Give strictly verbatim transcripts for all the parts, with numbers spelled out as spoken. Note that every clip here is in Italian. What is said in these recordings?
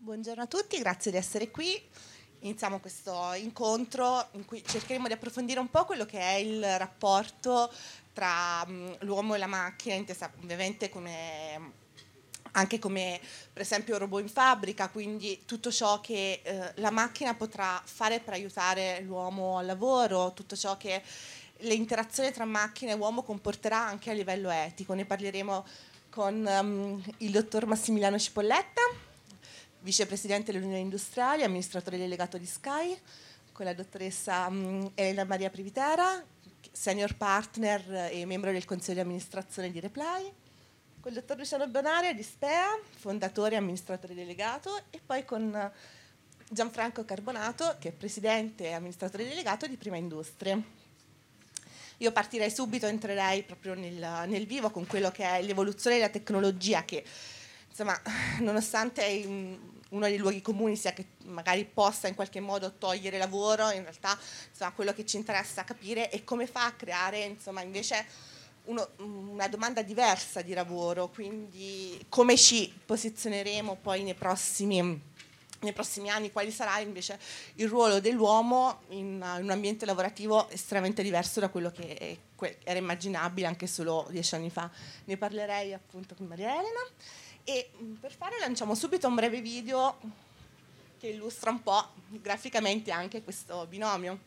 Buongiorno a tutti, grazie di essere qui. Iniziamo questo incontro in cui cercheremo di approfondire un po' quello che è il rapporto tra um, l'uomo e la macchina, intesa ovviamente come, anche come per esempio robot in fabbrica, quindi tutto ciò che eh, la macchina potrà fare per aiutare l'uomo al lavoro, tutto ciò che l'interazione tra macchina e uomo comporterà anche a livello etico. Ne parleremo con um, il dottor Massimiliano Cipolletta, vicepresidente dell'Unione Industriali, amministratore delegato di Sky, con la dottoressa um, Elena Maria Privitera, senior partner e membro del consiglio di amministrazione di Reply, con il dottor Luciano Bonaria di Spea, fondatore e amministratore delegato, e poi con Gianfranco Carbonato, che è presidente e amministratore delegato di Prima Industrie. Io partirei subito, entrerei proprio nel, nel vivo con quello che è l'evoluzione della tecnologia, che insomma, nonostante uno dei luoghi comuni sia che magari possa in qualche modo togliere lavoro, in realtà insomma, quello che ci interessa capire è come fa a creare insomma, invece uno, una domanda diversa di lavoro, quindi come ci posizioneremo poi nei prossimi nei prossimi anni, quali sarà invece il ruolo dell'uomo in, in un ambiente lavorativo estremamente diverso da quello che era immaginabile anche solo dieci anni fa. Ne parlerei appunto con Maria Elena e per fare lanciamo subito un breve video che illustra un po' graficamente anche questo binomio.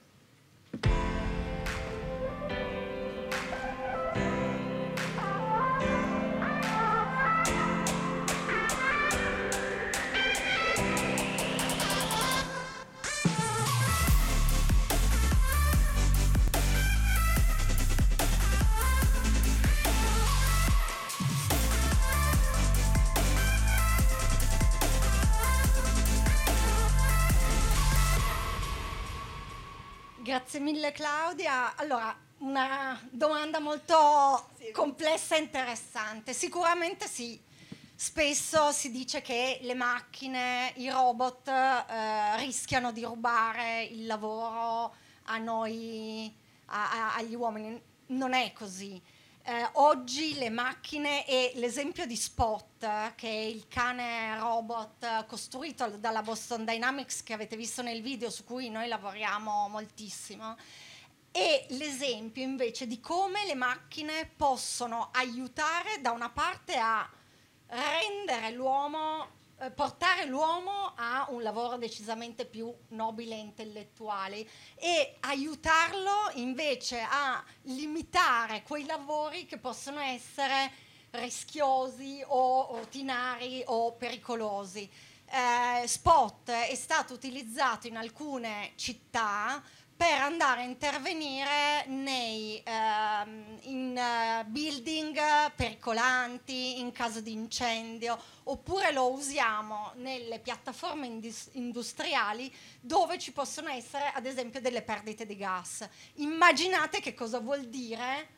Grazie mille Claudia. Allora, una domanda molto sì, complessa e interessante. Sicuramente sì, spesso si dice che le macchine, i robot eh, rischiano di rubare il lavoro a noi, a, a, agli uomini. Non è così. Eh, oggi le macchine e l'esempio di Spot, che è il cane robot costruito dalla Boston Dynamics che avete visto nel video, su cui noi lavoriamo moltissimo, è l'esempio invece di come le macchine possono aiutare da una parte a rendere l'uomo, eh, portare l'uomo a un lavoro decisamente più nobile e intellettuale e aiutarlo invece a limitare quei lavori che possono essere rischiosi o rutinari o pericolosi. Eh, Spot è stato utilizzato in alcune città per andare a intervenire nei, uh, in uh, building pericolanti in caso di incendio, oppure lo usiamo nelle piattaforme indus- industriali dove ci possono essere ad esempio delle perdite di gas. Immaginate che cosa vuol dire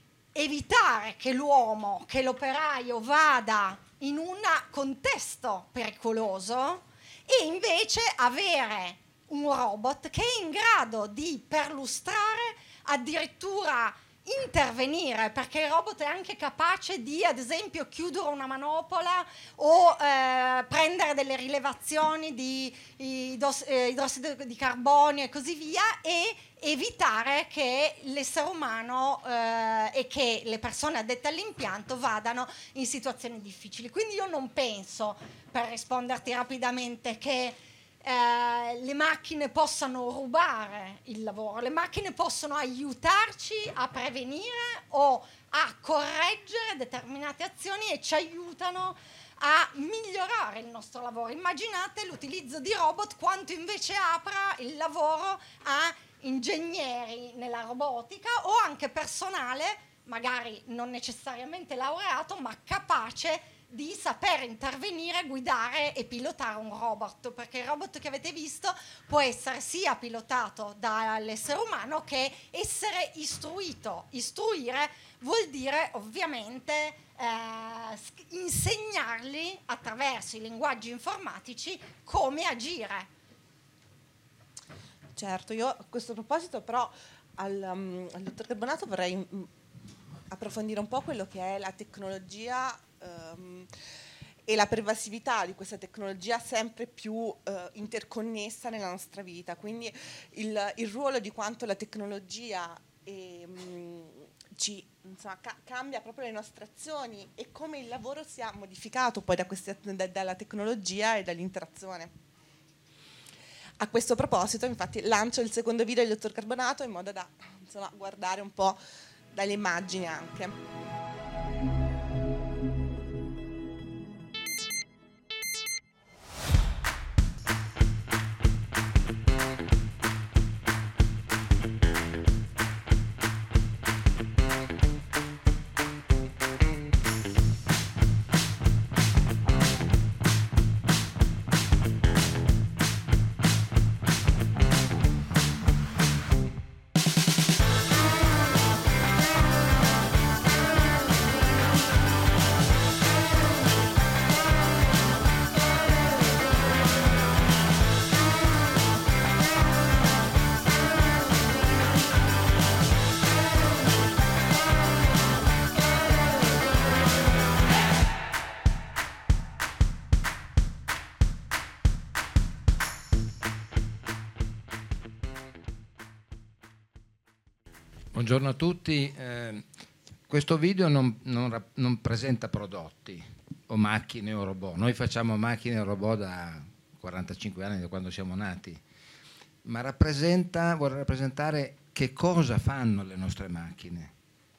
evitare che l'uomo, che l'operaio vada in un contesto pericoloso e invece avere un robot che è in grado di perlustrare, addirittura intervenire, perché il robot è anche capace di, ad esempio, chiudere una manopola o eh, prendere delle rilevazioni di idos- eh, idrossido di carbonio e così via, e evitare che l'essere umano eh, e che le persone addette all'impianto vadano in situazioni difficili. Quindi io non penso, per risponderti rapidamente, che Eh, le macchine possano rubare il lavoro. Le macchine possono aiutarci a prevenire o a correggere determinate azioni e ci aiutano a migliorare il nostro lavoro. Immaginate l'utilizzo di robot quanto invece apra il lavoro a ingegneri nella robotica o anche personale, magari non necessariamente laureato, ma capace di saper intervenire, guidare e pilotare un robot, perché il robot che avete visto può essere sia pilotato dall'essere umano che essere istruito. Istruire vuol dire ovviamente eh, insegnargli attraverso i linguaggi informatici come agire. Certo, io a questo proposito però al, um, al dottor Carbonato vorrei um, approfondire un po' quello che è la tecnologia um, e la pervasività di questa tecnologia sempre più eh, interconnessa nella nostra vita. Quindi il, il ruolo di quanto la tecnologia e, mh, ci insomma, ca- cambia proprio le nostre azioni e come il lavoro sia modificato poi da queste, da, dalla tecnologia e dall'interazione. A questo proposito, infatti, lancio il secondo video del dottor Carbonato in modo da insomma, guardare un po' dalle immagini anche. Buongiorno a tutti, eh, questo video non, non, non presenta prodotti o macchine o robot, noi facciamo macchine e robot da quarantacinque anni, da quando siamo nati, ma rappresenta, vuole rappresentare che cosa fanno le nostre macchine,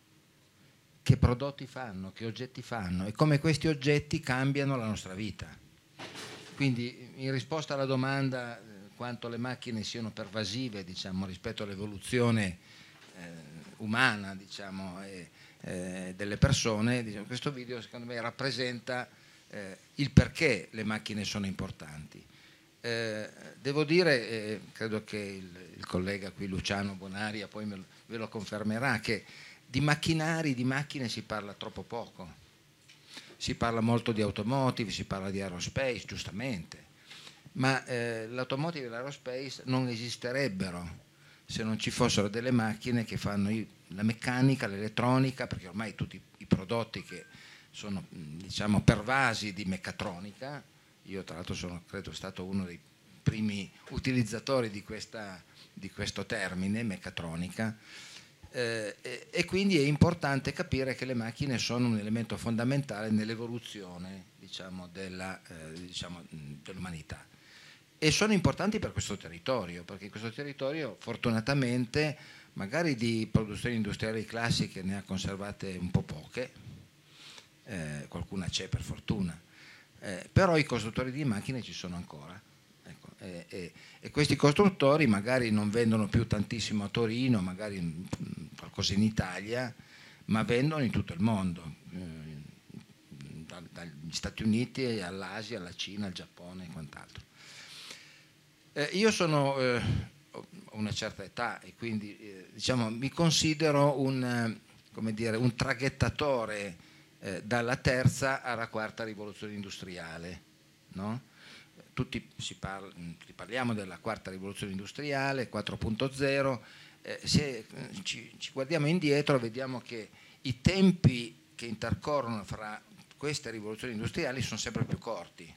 che prodotti fanno, che oggetti fanno e come questi oggetti cambiano la nostra vita. Quindi in risposta alla domanda eh, quanto le macchine siano pervasive, diciamo, rispetto all'evoluzione eh, umana, diciamo, e, eh, delle persone, diciamo, questo video secondo me rappresenta eh, il perché le macchine sono importanti. Eh, devo dire, eh, credo che il, il collega qui Luciano Bonaria poi me lo, ve lo confermerà, che di macchinari, di macchine si parla troppo poco. Si parla molto di automotive, si parla di aerospace, giustamente, ma eh, l'automotive e l'aerospace non esisterebbero se non ci fossero delle macchine che fanno la meccanica, l'elettronica, perché ormai tutti i prodotti che sono, diciamo, pervasi di meccatronica, io tra l'altro sono, credo, stato uno dei primi utilizzatori di, questa, di questo termine, meccatronica, eh, e, e quindi è importante capire che le macchine sono un elemento fondamentale nell'evoluzione, diciamo, della, eh, diciamo, dell'umanità. E sono importanti per questo territorio, perché in questo territorio fortunatamente magari di produzioni industriali classiche ne ha conservate un po' poche, eh, qualcuna c'è per fortuna, eh, però i costruttori di macchine ci sono ancora. Ecco, e, e, e questi costruttori magari non vendono più tantissimo a Torino, magari mh, qualcosa in Italia, ma vendono in tutto il mondo, eh, da, dagli Stati Uniti all'Asia, alla Cina, al Giappone e quant'altro. Eh, io sono eh, ho una certa età e quindi eh, diciamo, mi considero un, eh, come dire, un traghettatore eh, dalla terza alla quarta rivoluzione industriale, no? Tutti, si parla, tutti parliamo della quarta rivoluzione industriale, quattro punto zero, eh, se ci, ci guardiamo indietro vediamo che i tempi che intercorrono fra queste rivoluzioni industriali sono sempre più corti.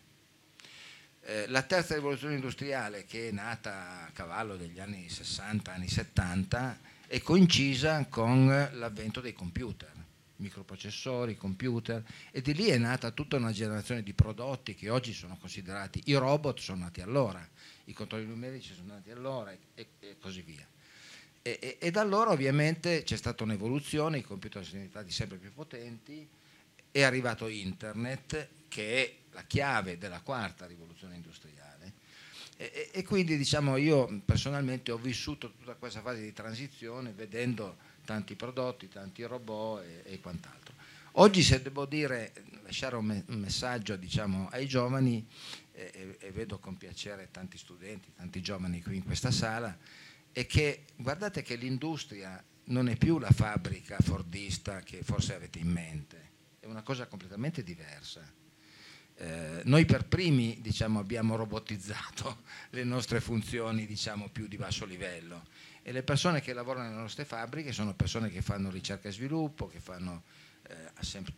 La terza rivoluzione industriale, che è nata a cavallo degli anni sessanta, anni settanta, è coincisa con l'avvento dei computer, microprocessori, computer, e di lì è nata tutta una generazione di prodotti che oggi sono considerati, i robot sono nati allora, i controlli numerici sono nati allora e, e così via. E, e, e da allora ovviamente c'è stata un'evoluzione, i computer sono diventati sempre più potenti, è arrivato internet, che è la chiave della quarta rivoluzione industriale, e, e quindi diciamo io personalmente ho vissuto tutta questa fase di transizione vedendo tanti prodotti, tanti robot e, e quant'altro. Oggi, se devo dire, lasciare un, me- un messaggio, diciamo, ai giovani, e, e vedo con piacere tanti studenti, tanti giovani qui in questa sala, è che guardate che l'industria non è più la fabbrica fordista che forse avete in mente, è una cosa completamente diversa. Eh, noi per primi, diciamo, abbiamo robotizzato le nostre funzioni, diciamo, più di basso livello, e le persone che lavorano nelle nostre fabbriche sono persone che fanno ricerca e sviluppo, che fanno eh,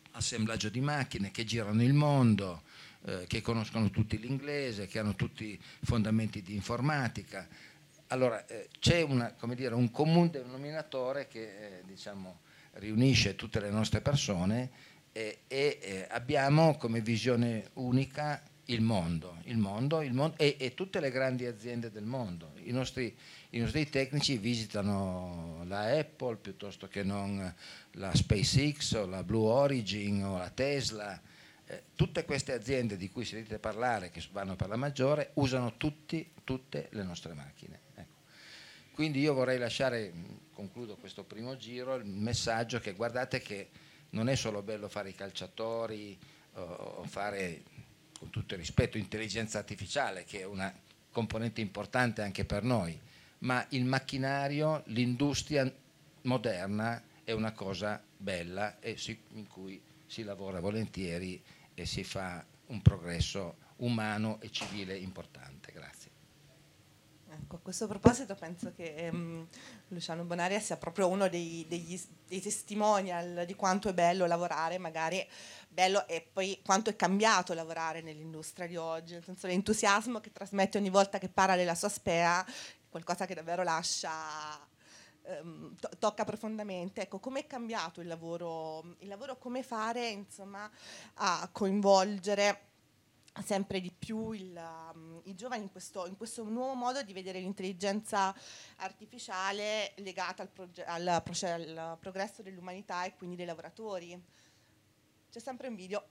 assemblaggio di macchine, che girano il mondo, eh, che conoscono tutti l'inglese, che hanno tutti i fondamenti di informatica. Allora eh, c'è una, come dire, un comune denominatore che eh, diciamo, riunisce tutte le nostre persone e, e eh, abbiamo come visione unica il mondo, il mondo, il mondo e, e tutte le grandi aziende del mondo. I nostri, i nostri tecnici visitano la Apple piuttosto che non la SpaceX o la Blue Origin o la Tesla. Eh, tutte queste aziende di cui sentite parlare, che vanno per la maggiore, usano tutti, tutte le nostre macchine. Ecco. Quindi io vorrei lasciare, concludo questo primo giro, il messaggio che guardate che non è solo bello fare i calciatori o fare, con tutto il rispetto, intelligenza artificiale, che è una componente importante anche per noi, ma il macchinario, l'industria moderna è una cosa bella e si, in cui si lavora volentieri e si fa un progresso umano e civile importante. Grazie. Ecco, a questo proposito penso che um, Luciano Bonaria sia proprio uno dei, degli, dei testimonial di quanto è bello lavorare, magari bello e poi quanto è cambiato lavorare nell'industria di oggi, nel senso l'entusiasmo che trasmette ogni volta che parla della sua spea, qualcosa che davvero lascia, um, to- tocca profondamente. Ecco, com'è cambiato il lavoro, il lavoro come fare, insomma, a coinvolgere sempre di più il, um, i giovani in questo, in questo nuovo modo di vedere l'intelligenza artificiale legata al, proge- al, proce- al progresso dell'umanità e quindi dei lavoratori. C'è sempre un video.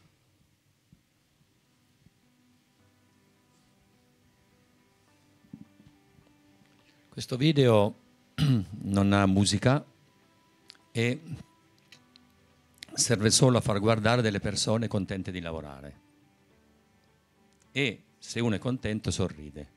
Questo video non ha musica e serve solo a far guardare delle persone contente di lavorare. E se uno è contento sorride.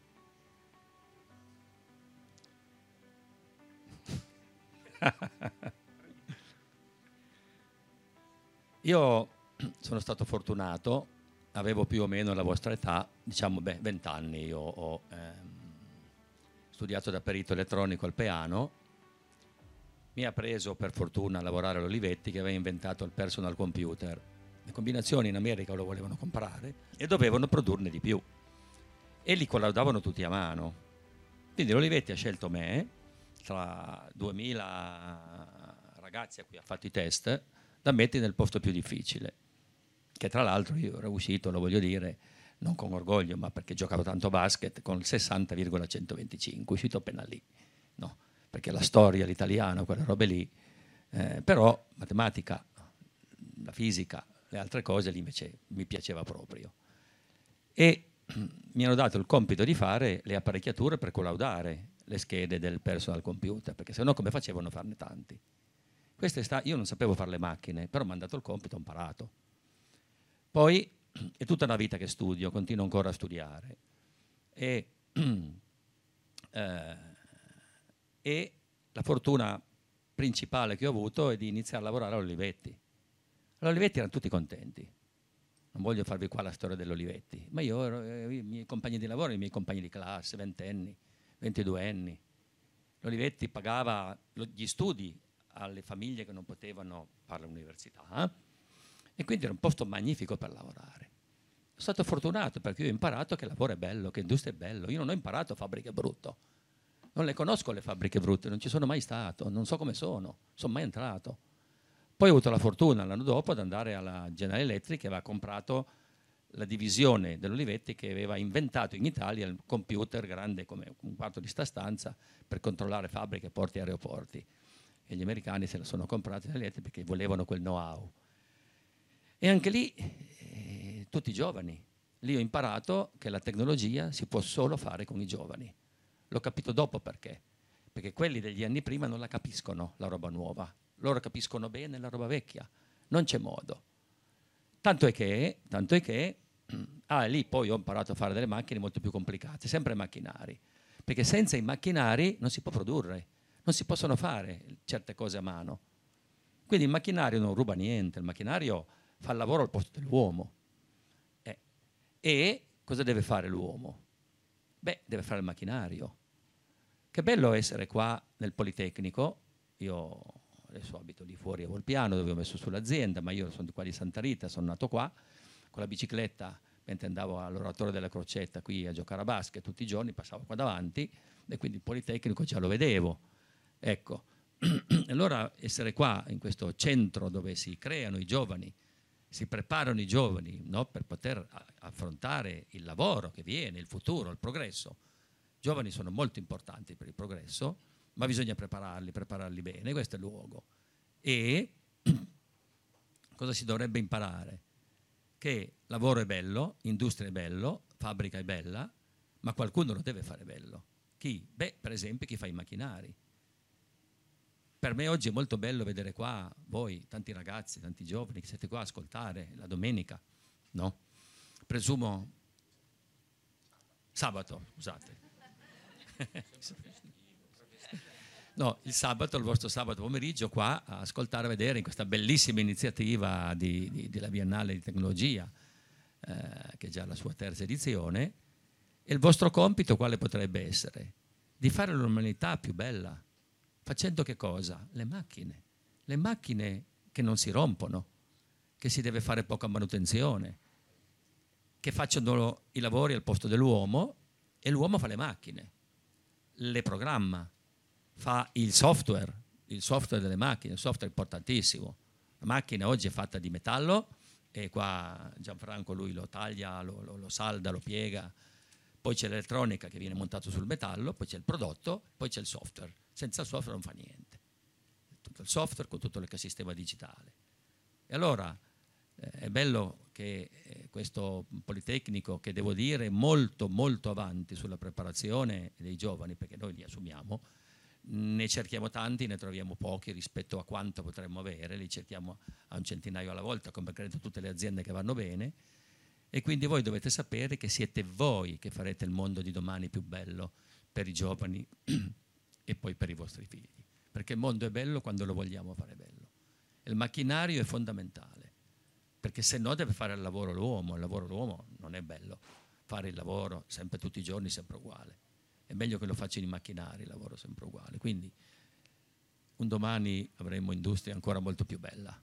Io sono stato fortunato, avevo più o meno la vostra età, diciamo beh, vent'anni, io ho ehm, studiato da perito elettronico al Peano, mi ha preso per fortuna a lavorare all'Olivetti che aveva inventato il personal computer. Le combinazioni in America lo volevano comprare e dovevano produrne di più e li collaudavano tutti a mano. Quindi l'Olivetti ha scelto me tra duemila ragazzi a cui ha fatto i test da mettere nel posto più difficile, che tra l'altro io ero uscito, lo voglio dire, non con orgoglio, ma perché giocavo tanto basket, con il sessanta virgola centoventicinque, uscito appena lì, no? Perché la storia, l'italiano, quelle robe lì, eh, però matematica, la fisica, le altre cose lì invece mi piaceva proprio. E mi hanno dato il compito di fare le apparecchiature per collaudare le schede del personal computer, perché sennò come facevano a farne tanti? Questa è sta- io non sapevo fare le macchine, però mi hanno dato il compito, ho imparato. Poi è tutta una vita che studio, continuo ancora a studiare. E, eh, e la fortuna principale che ho avuto è di iniziare a lavorare all'Olivetti. All'Olivetti erano tutti contenti. Non voglio farvi qua la storia dell'Olivetti, ma io ero, eh, i miei compagni di lavoro, i miei compagni di classe, ventenni, ventiduenni. L'Olivetti pagava lo, gli studi alle famiglie che non potevano fare l'università, eh? E quindi era un posto magnifico per lavorare. Sono stato fortunato perché io ho imparato che il lavoro è bello, che l'industria è bello. Io non ho imparato fabbriche brutto, non le conosco le fabbriche brutte, non ci sono mai stato, non so come sono, sono mai entrato. Poi ho avuto la fortuna l'anno dopo ad andare alla General Electric che aveva comprato la divisione dell'Olivetti che aveva inventato in Italia il computer grande come un quarto di sta stanza per controllare fabbriche, porti e aeroporti. E gli americani se la sono comprati dall'Electric perché volevano quel know-how. E anche lì, eh, tutti giovani. Lì ho imparato che la tecnologia si può solo fare con i giovani. L'ho capito dopo perché. Perché quelli degli anni prima non la capiscono, la roba nuova. Loro capiscono bene la roba vecchia. Non c'è modo. Tanto è che, tanto è che ah, lì poi ho imparato a fare delle macchine molto più complicate, sempre macchinari. Perché senza i macchinari non si può produrre, non si possono fare certe cose a mano. Quindi il macchinario non ruba niente, il macchinario fa il lavoro al posto dell'uomo. Eh. E cosa deve fare l'uomo? Beh, deve fare il macchinario. Che bello essere qua nel Politecnico, io adesso abito lì fuori a Volpiano dove ho messo sull'azienda, ma io sono di qua di Santa Rita, sono nato qua, con la bicicletta, mentre andavo all'Oratorio della Crocetta qui a giocare a basket tutti i giorni, passavo qua davanti e quindi il Politecnico già lo vedevo. Ecco, allora essere qua in questo centro dove si creano i giovani, si preparano i giovani, no, per poter affrontare il lavoro che viene, il futuro, il progresso. I giovani sono molto importanti per il progresso, ma bisogna prepararli, prepararli bene, questo è il luogo. E cosa si dovrebbe imparare? Che lavoro è bello, industria è bello, fabbrica è bella, ma qualcuno lo deve fare bello. Chi? Beh, per esempio chi fa i macchinari. Per me oggi è molto bello vedere qua voi, tanti ragazzi, tanti giovani che siete qua a ascoltare la domenica, no? Presumo sabato, scusate. No, il sabato, il vostro sabato pomeriggio qua a ascoltare e vedere in questa bellissima iniziativa di, di, della Biennale di Tecnologia, eh, che è già la sua terza edizione, e il vostro compito quale potrebbe essere? Di fare l'umanità più bella. Facendo che cosa? Le macchine. Le macchine che non si rompono, che si deve fare poca manutenzione, che facciano i lavori al posto dell'uomo e l'uomo fa le macchine, le programma, fa il software, il software delle macchine, il software è importantissimo. La macchina oggi è fatta di metallo e qua Gianfranco lui lo taglia, lo, lo, lo salda, lo piega, poi c'è l'elettronica che viene montata sul metallo, poi c'è il prodotto, poi c'è il software. Senza il software non fa niente. Tutto il software con tutto l'ecosistema digitale. E allora eh, è bello che eh, questo Politecnico, che devo dire è molto molto avanti sulla preparazione dei giovani, perché noi li assumiamo, ne cerchiamo tanti, ne troviamo pochi rispetto a quanto potremmo avere, li cerchiamo a un centinaio alla volta, come credo tutte le aziende che vanno bene, e quindi voi dovete sapere che siete voi che farete il mondo di domani più bello per i giovani e poi per i vostri figli, perché il mondo è bello quando lo vogliamo fare bello. Il macchinario è fondamentale, perché se no deve fare il lavoro l'uomo, il lavoro l'uomo non è bello, fare il lavoro sempre tutti i giorni sempre uguale, è meglio che lo facciano i macchinari, il lavoro sempre uguale, quindi un domani avremo industria ancora molto più bella.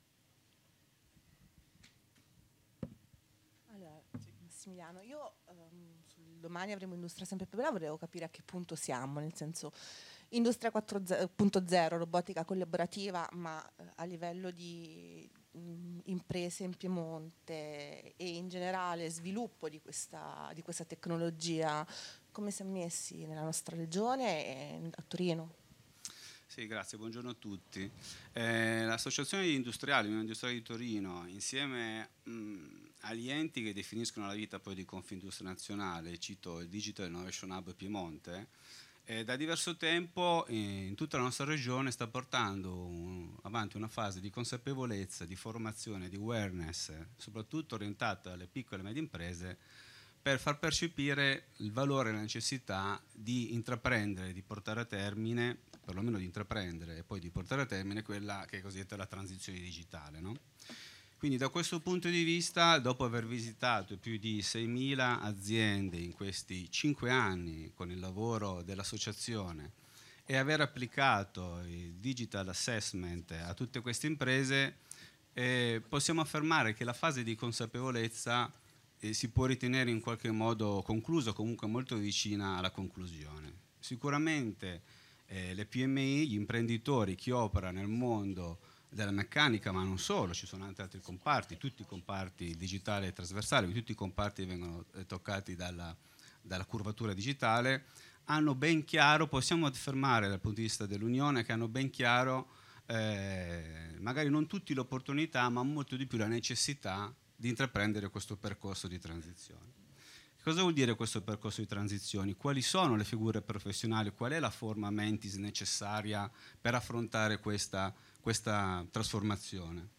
Allora, Massimiliano, io um, sul domani avremo industria sempre più bella, volevo capire a che punto siamo, nel senso industria quattro punto zero, robotica collaborativa, ma eh, a livello di mh, imprese in Piemonte e in generale sviluppo di questa, di questa tecnologia, come siamo messi nella nostra regione e a Torino? Sì, grazie, buongiorno a tutti. Eh, L'Associazione Industriali, l'Unione Industriale di Torino, insieme mh, agli enti che definiscono la vita poi di Confindustria Nazionale, cito il Digital Innovation Hub Piemonte, eh, da diverso tempo eh, in tutta la nostra regione sta portando un, avanti una fase di consapevolezza, di formazione, di awareness, soprattutto orientata alle piccole e medie imprese, per far percepire il valore e la necessità di intraprendere, di portare a termine, perlomeno di intraprendere e poi di portare a termine quella che è cosiddetta la transizione digitale, no? Quindi da questo punto di vista, dopo aver visitato più di seimila aziende in questi cinque anni con il lavoro dell'associazione e aver applicato il digital assessment a tutte queste imprese, eh, possiamo affermare che la fase di consapevolezza eh, si può ritenere in qualche modo conclusa, comunque molto vicina alla conclusione. Sicuramente eh, le P M I, gli imprenditori, chi opera nel mondo della meccanica, ma non solo, ci sono anche altri comparti, tutti i comparti digitali e trasversali, tutti i comparti vengono eh, toccati dalla, dalla curvatura digitale, hanno ben chiaro, possiamo affermare dal punto di vista dell'Unione, che hanno ben chiaro, eh, magari non tutti l'opportunità, ma molto di più la necessità di intraprendere questo percorso di transizione. Cosa vuol dire questo percorso di transizione? Quali sono le figure professionali? Qual è la forma mentis necessaria per affrontare questa, questa trasformazione?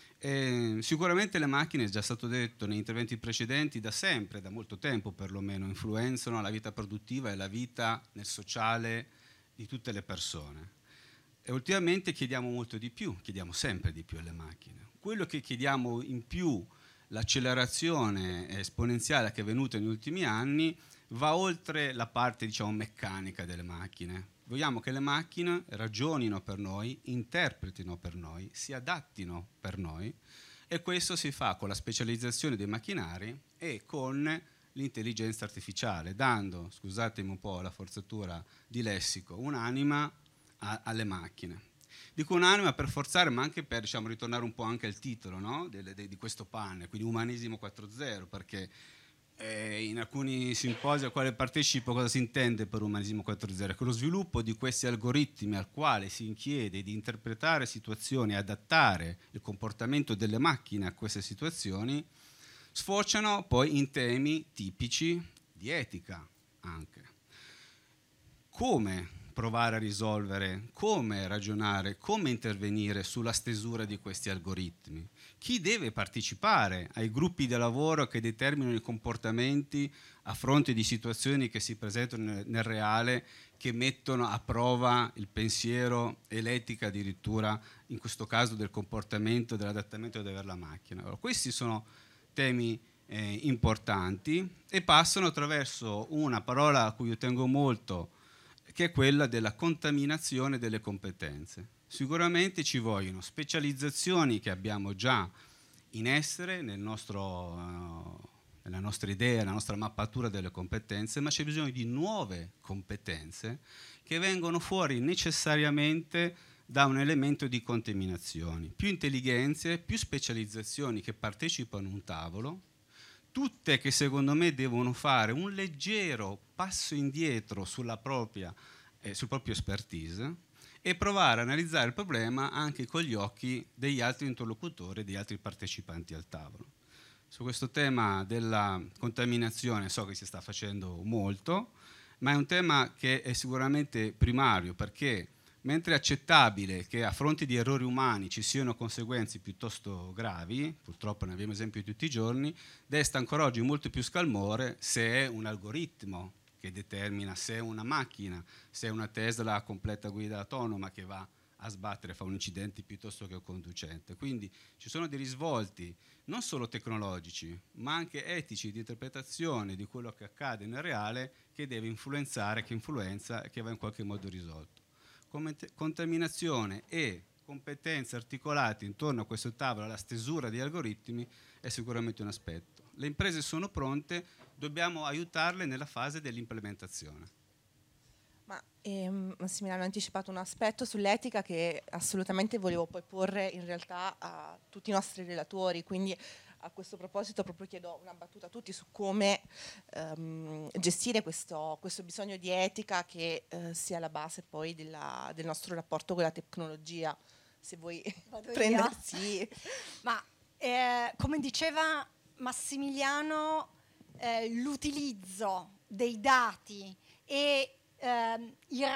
E sicuramente le macchine, è già stato detto negli interventi precedenti, da sempre, da molto tempo perlomeno, influenzano la vita produttiva e la vita nel sociale di tutte le persone. E ultimamente chiediamo molto di più, chiediamo sempre di più alle macchine. Quello che chiediamo in più, l'accelerazione esponenziale che è venuta negli ultimi anni, va oltre la parte, diciamo, meccanica delle macchine, vogliamo che le macchine ragionino per noi, interpretino per noi, si adattino per noi, e questo si fa con la specializzazione dei macchinari e con l'intelligenza artificiale, dando, scusatemi un po' la forzatura di lessico, un'anima a, alle macchine. Dico un'anima per forzare, ma anche per, diciamo, ritornare un po' anche al titolo, no? de, de, di questo panel, quindi umanesimo quattro punto zero, perché eh, in alcuni simposi al quale partecipo cosa si intende per umanesimo quattro punto zero? Che lo sviluppo di questi algoritmi al quale si chiede di interpretare situazioni e adattare il comportamento delle macchine a queste situazioni sfociano poi in temi tipici di etica anche. Come provare a risolvere, come ragionare, come intervenire sulla stesura di questi algoritmi? Chi deve partecipare ai gruppi di lavoro che determinano i comportamenti a fronte di situazioni che si presentano nel, nel reale, che mettono a prova il pensiero e l'etica addirittura, in questo caso del comportamento, dell'adattamento della la macchina? Allora, questi sono temi eh, importanti e passano attraverso una parola a cui io tengo molto, che è quella della contaminazione delle competenze. Sicuramente ci vogliono specializzazioni che abbiamo già in essere nel nostro, uh, nella nostra idea, nella nostra mappatura delle competenze, ma c'è bisogno di nuove competenze che vengono fuori necessariamente da un elemento di contaminazioni. Più intelligenze, più specializzazioni che partecipano a un tavolo, tutte che secondo me devono fare un leggero passo indietro sulla propria, eh, sul proprio expertise e provare a analizzare il problema anche con gli occhi degli altri interlocutori, degli altri partecipanti al tavolo. Su questo tema della contaminazione so che si sta facendo molto, ma è un tema che è sicuramente primario, perché mentre è accettabile che a fronte di errori umani ci siano conseguenze piuttosto gravi, purtroppo ne abbiamo esempi tutti i giorni, desta ancora oggi molto più scalmore se è un algoritmo che determina, se è una macchina, se è una Tesla a completa guida autonoma che va a sbattere, fa un incidente piuttosto che un conducente. Quindi ci sono dei risvolti non solo tecnologici, ma anche etici di interpretazione di quello che accade nel reale, che deve influenzare, che influenza e che va in qualche modo risolto. Contaminazione e competenze articolate intorno a questo tavolo, alla stesura di algoritmi, è sicuramente un aspetto. Le imprese sono pronte, dobbiamo aiutarle nella fase dell'implementazione. Ma ehm, Massimiliano ha anticipato un aspetto sull'etica che assolutamente volevo poi porre in realtà a tutti i nostri relatori, quindi a questo proposito proprio chiedo una battuta a tutti su come ehm, gestire questo, questo bisogno di etica che eh, sia alla base poi della, del nostro rapporto con la tecnologia. Se vuoi prendere, sì. Ma eh, come diceva Massimiliano, eh, l'utilizzo dei dati e eh,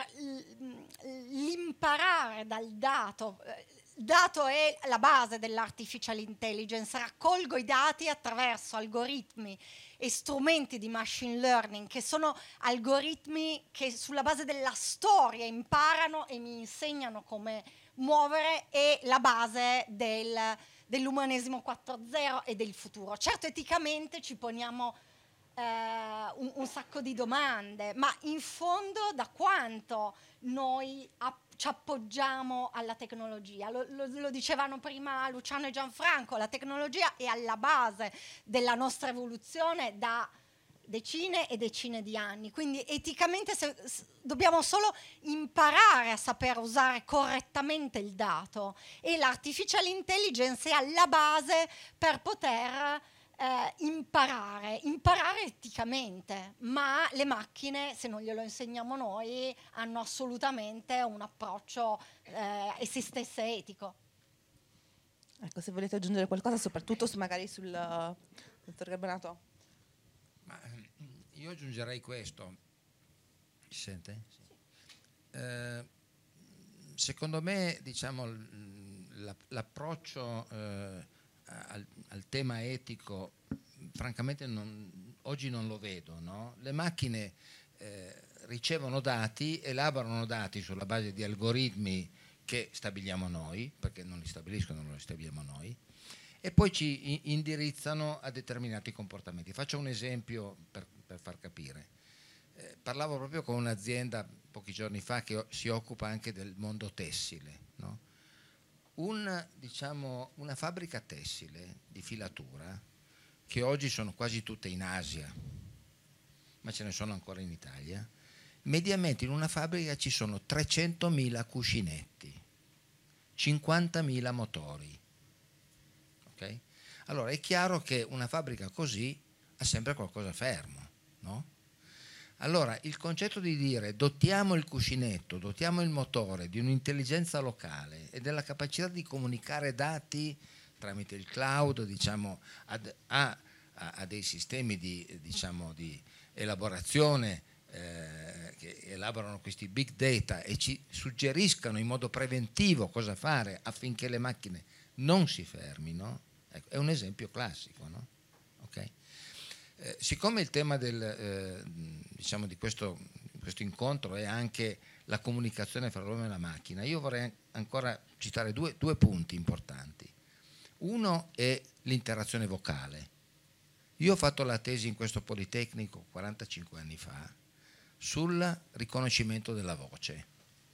l'imparare dal dato, il dato è la base dell'artificial intelligence, raccolgo i dati attraverso algoritmi e strumenti di machine learning, che sono algoritmi che sulla base della storia imparano e mi insegnano come muovere, è la base del, dell'umanesimo quattro punto zero e del futuro. Certo, eticamente ci poniamo eh, un, un sacco di domande, ma in fondo da quanto noi app- ci appoggiamo alla tecnologia? Lo, lo, lo dicevano prima Luciano e Gianfranco, la tecnologia è alla base della nostra evoluzione da decine e decine di anni, quindi eticamente se, se, dobbiamo solo imparare a saper usare correttamente il dato, e l'artificial intelligence è alla base per poter eh, imparare, imparare eticamente, ma le macchine, se non glielo insegniamo noi, hanno assolutamente un approccio eh, e se stesse etico. Ecco, se volete aggiungere qualcosa, soprattutto su, magari sul dottor Garbonato. Ma io aggiungerei questo. Si sente? Sì. Eh, secondo me, diciamo, l'approccio eh, al, al tema etico, francamente non, oggi non lo vedo, no? Le macchine eh, ricevono dati, elaborano dati sulla base di algoritmi che stabiliamo noi, perché non li stabiliscono, non li stabiliamo noi, e poi ci indirizzano a determinati comportamenti. Faccio un esempio per, per far capire. Eh, parlavo proprio con un'azienda pochi giorni fa che si occupa anche del mondo tessile, no? Un, diciamo, una fabbrica tessile di filatura, che oggi sono quasi tutte in Asia, ma ce ne sono ancora in Italia, mediamente in una fabbrica ci sono trecentomila cuscinetti, cinquantamila motori. Okay? Allora è chiaro che una fabbrica così ha sempre qualcosa fermo, no? Allora il concetto di dire dotiamo il cuscinetto, dotiamo il motore di un'intelligenza locale e della capacità di comunicare dati tramite il cloud, diciamo, ad, a, a dei sistemi di, diciamo, di elaborazione eh, che elaborano questi big data e ci suggeriscano in modo preventivo cosa fare affinché le macchine non si fermino, ecco, è un esempio classico, no? Okay? Eh, siccome il tema del, eh, diciamo di questo, questo incontro è anche la comunicazione fra l'uomo e la macchina, io vorrei ancora citare due, due punti importanti. Uno è l'interazione vocale. Io ho fatto la tesi in questo Politecnico quarantacinque anni fa sul riconoscimento della voce.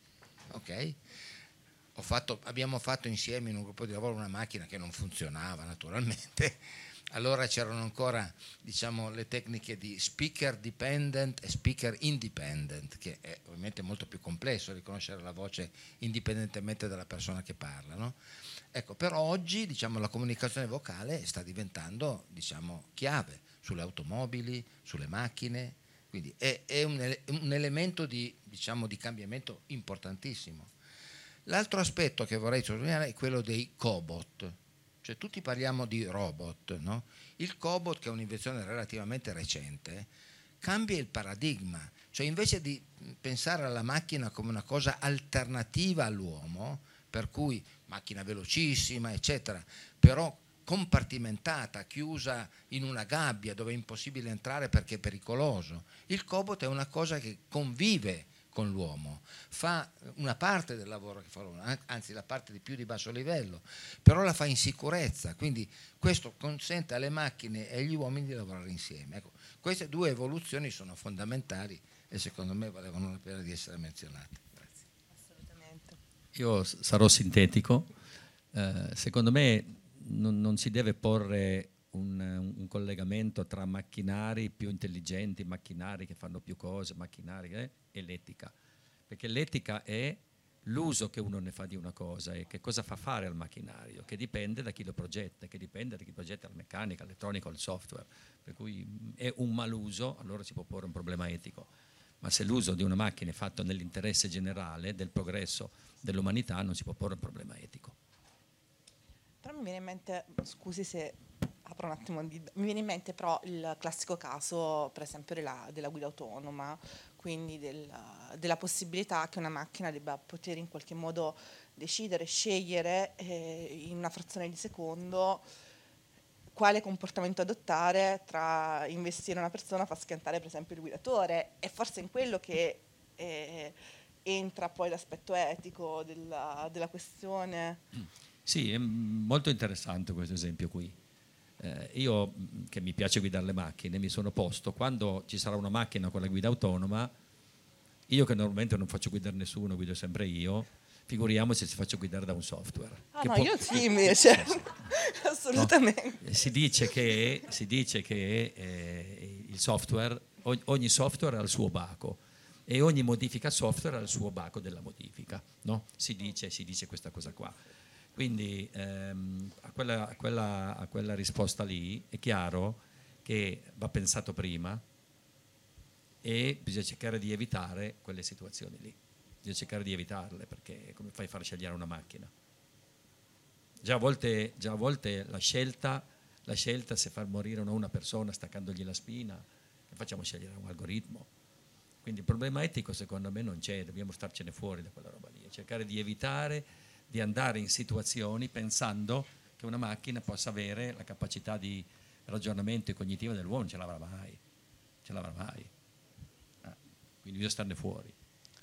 Ok? Ho fatto, abbiamo fatto insieme in un gruppo di lavoro una macchina che non funzionava naturalmente. Allora c'erano ancora, diciamo, le tecniche di speaker dependent e speaker independent, che è ovviamente molto più complesso riconoscere la voce indipendentemente dalla persona che parla, no? Ecco, però oggi, diciamo, la comunicazione vocale sta diventando, diciamo, chiave sulle automobili, sulle macchine, quindi è, è un, ele- un elemento di, diciamo, di cambiamento importantissimo. L'altro aspetto che vorrei sottolineare è quello dei cobot. Cioè tutti parliamo di robot, no? Il cobot, che è un'invenzione relativamente recente, cambia il paradigma, cioè invece di pensare alla macchina come una cosa alternativa all'uomo, per cui macchina velocissima, eccetera, però compartimentata, chiusa in una gabbia dove è impossibile entrare perché è pericoloso, il cobot è una cosa che convive con l'uomo, fa una parte del lavoro che fa l'uomo, anzi la parte di più di basso livello, però la fa in sicurezza, quindi questo consente alle macchine e agli uomini di lavorare insieme. Ecco, queste due evoluzioni sono fondamentali e secondo me valevano la pena di essere menzionate. Grazie. Assolutamente. Io sarò sintetico, eh, secondo me non, non si deve porre un, un collegamento tra macchinari più intelligenti, macchinari che fanno più cose, macchinari eh, e l'etica, perché l'etica è l'uso che uno ne fa di una cosa e che cosa fa fare al macchinario, che dipende da chi lo progetta, che dipende da chi progetta la meccanica, l'elettronica o il software, per cui è un maluso, allora si può porre un problema etico, ma se l'uso di una macchina è fatto nell'interesse generale del progresso dell'umanità non si può porre un problema etico. Però mi viene in mente, scusi se apro un attimo, di, mi viene in mente però il classico caso per esempio della, della guida autonoma, quindi del, della possibilità che una macchina debba poter in qualche modo decidere, scegliere eh, in una frazione di secondo quale comportamento adottare tra investire una persona, far schiantare per esempio il guidatore, è forse in quello che eh, entra poi l'aspetto etico della, della questione. Sì, è molto interessante questo esempio qui. Eh, io che mi piace guidare le macchine mi sono posto, quando ci sarà una macchina con la guida autonoma, io che normalmente non faccio guidare nessuno, guido sempre io, figuriamoci se faccio guidare da un software. Ah che no, può, io sì invece, assolutamente. No, si dice che, si dice che eh, il software, ogni software ha il suo baco e ogni modifica software ha il suo baco della modifica, no? Si dice, si dice questa cosa qua. Quindi ehm, a, quella, a, quella, a quella risposta lì è chiaro che va pensato prima e bisogna cercare di evitare quelle situazioni lì. Bisogna cercare di evitarle, perché come fai a far scegliere una macchina? Già a volte, già a volte la scelta, la scelta se far morire o no una persona staccandogli la spina, che facciamo scegliere un algoritmo. Quindi il problema etico secondo me non c'è, dobbiamo starcene fuori da quella roba lì, cercare di evitare di andare in situazioni pensando che una macchina possa avere la capacità di ragionamento e cognitivo dell'uomo, non ce l'avrà mai, ce l'avrà mai. Eh, quindi bisogna starne fuori.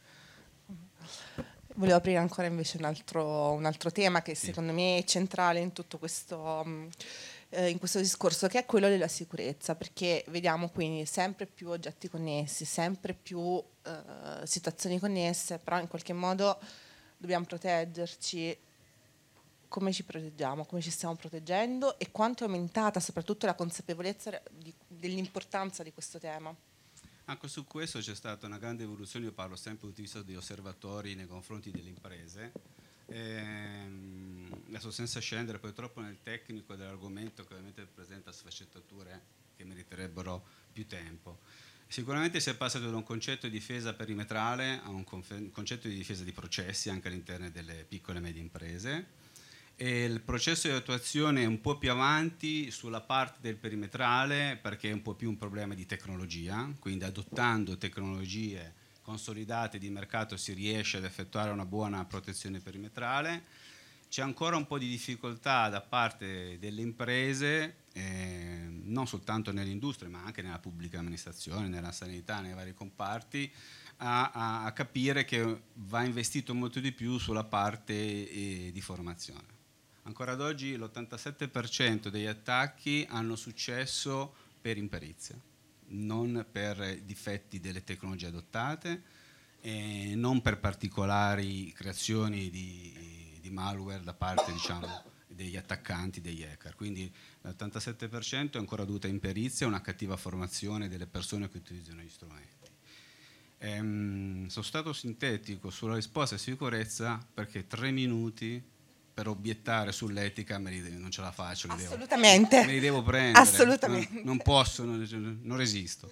Volevo aprire ancora invece un altro, un altro tema che Sì. secondo me è centrale in tutto questo, eh, in questo discorso, che è quello della sicurezza, perché vediamo quindi sempre più oggetti connessi, sempre più eh, situazioni connesse, però in qualche modo dobbiamo proteggerci. Come ci proteggiamo, come ci stiamo proteggendo e quanto è aumentata soprattutto la consapevolezza di, dell'importanza di questo tema. Anche su questo c'è stata una grande evoluzione, io parlo sempre utilizzo degli osservatori nei confronti delle imprese, ehm, adesso senza scendere poi troppo nel tecnico dell'argomento, che ovviamente presenta sfaccettature che meriterebbero più tempo. Sicuramente si è passato da un concetto di difesa perimetrale a un concetto di difesa di processi anche all'interno delle piccole e medie imprese. E il processo di attuazione è un po' più avanti sulla parte del perimetrale, perché è un po' più un problema di tecnologia, quindi adottando tecnologie consolidate di mercato si riesce ad effettuare una buona protezione perimetrale. C'è ancora un po' di difficoltà da parte delle imprese, eh, non soltanto nell'industria ma anche nella pubblica amministrazione, nella sanità, nei vari comparti, a, a, a capire che va investito molto di più sulla parte eh, di formazione. Ancora ad oggi l'ottantasette per cento degli attacchi hanno successo per imperizia, non per difetti delle tecnologie adottate, e non per particolari creazioni di, di malware da parte, diciamo, degli attaccanti, degli hacker. Quindi l'ottantasette per cento è ancora dovuta a imperizia e una cattiva formazione delle persone che utilizzano gli strumenti. Ehm, sono stato sintetico sulla risposta a sicurezza perché tre minuti per obiettare sull'etica me li, non ce la faccio, me assolutamente, devo, me li devo prendere, assolutamente. Non, non posso, non, non resisto.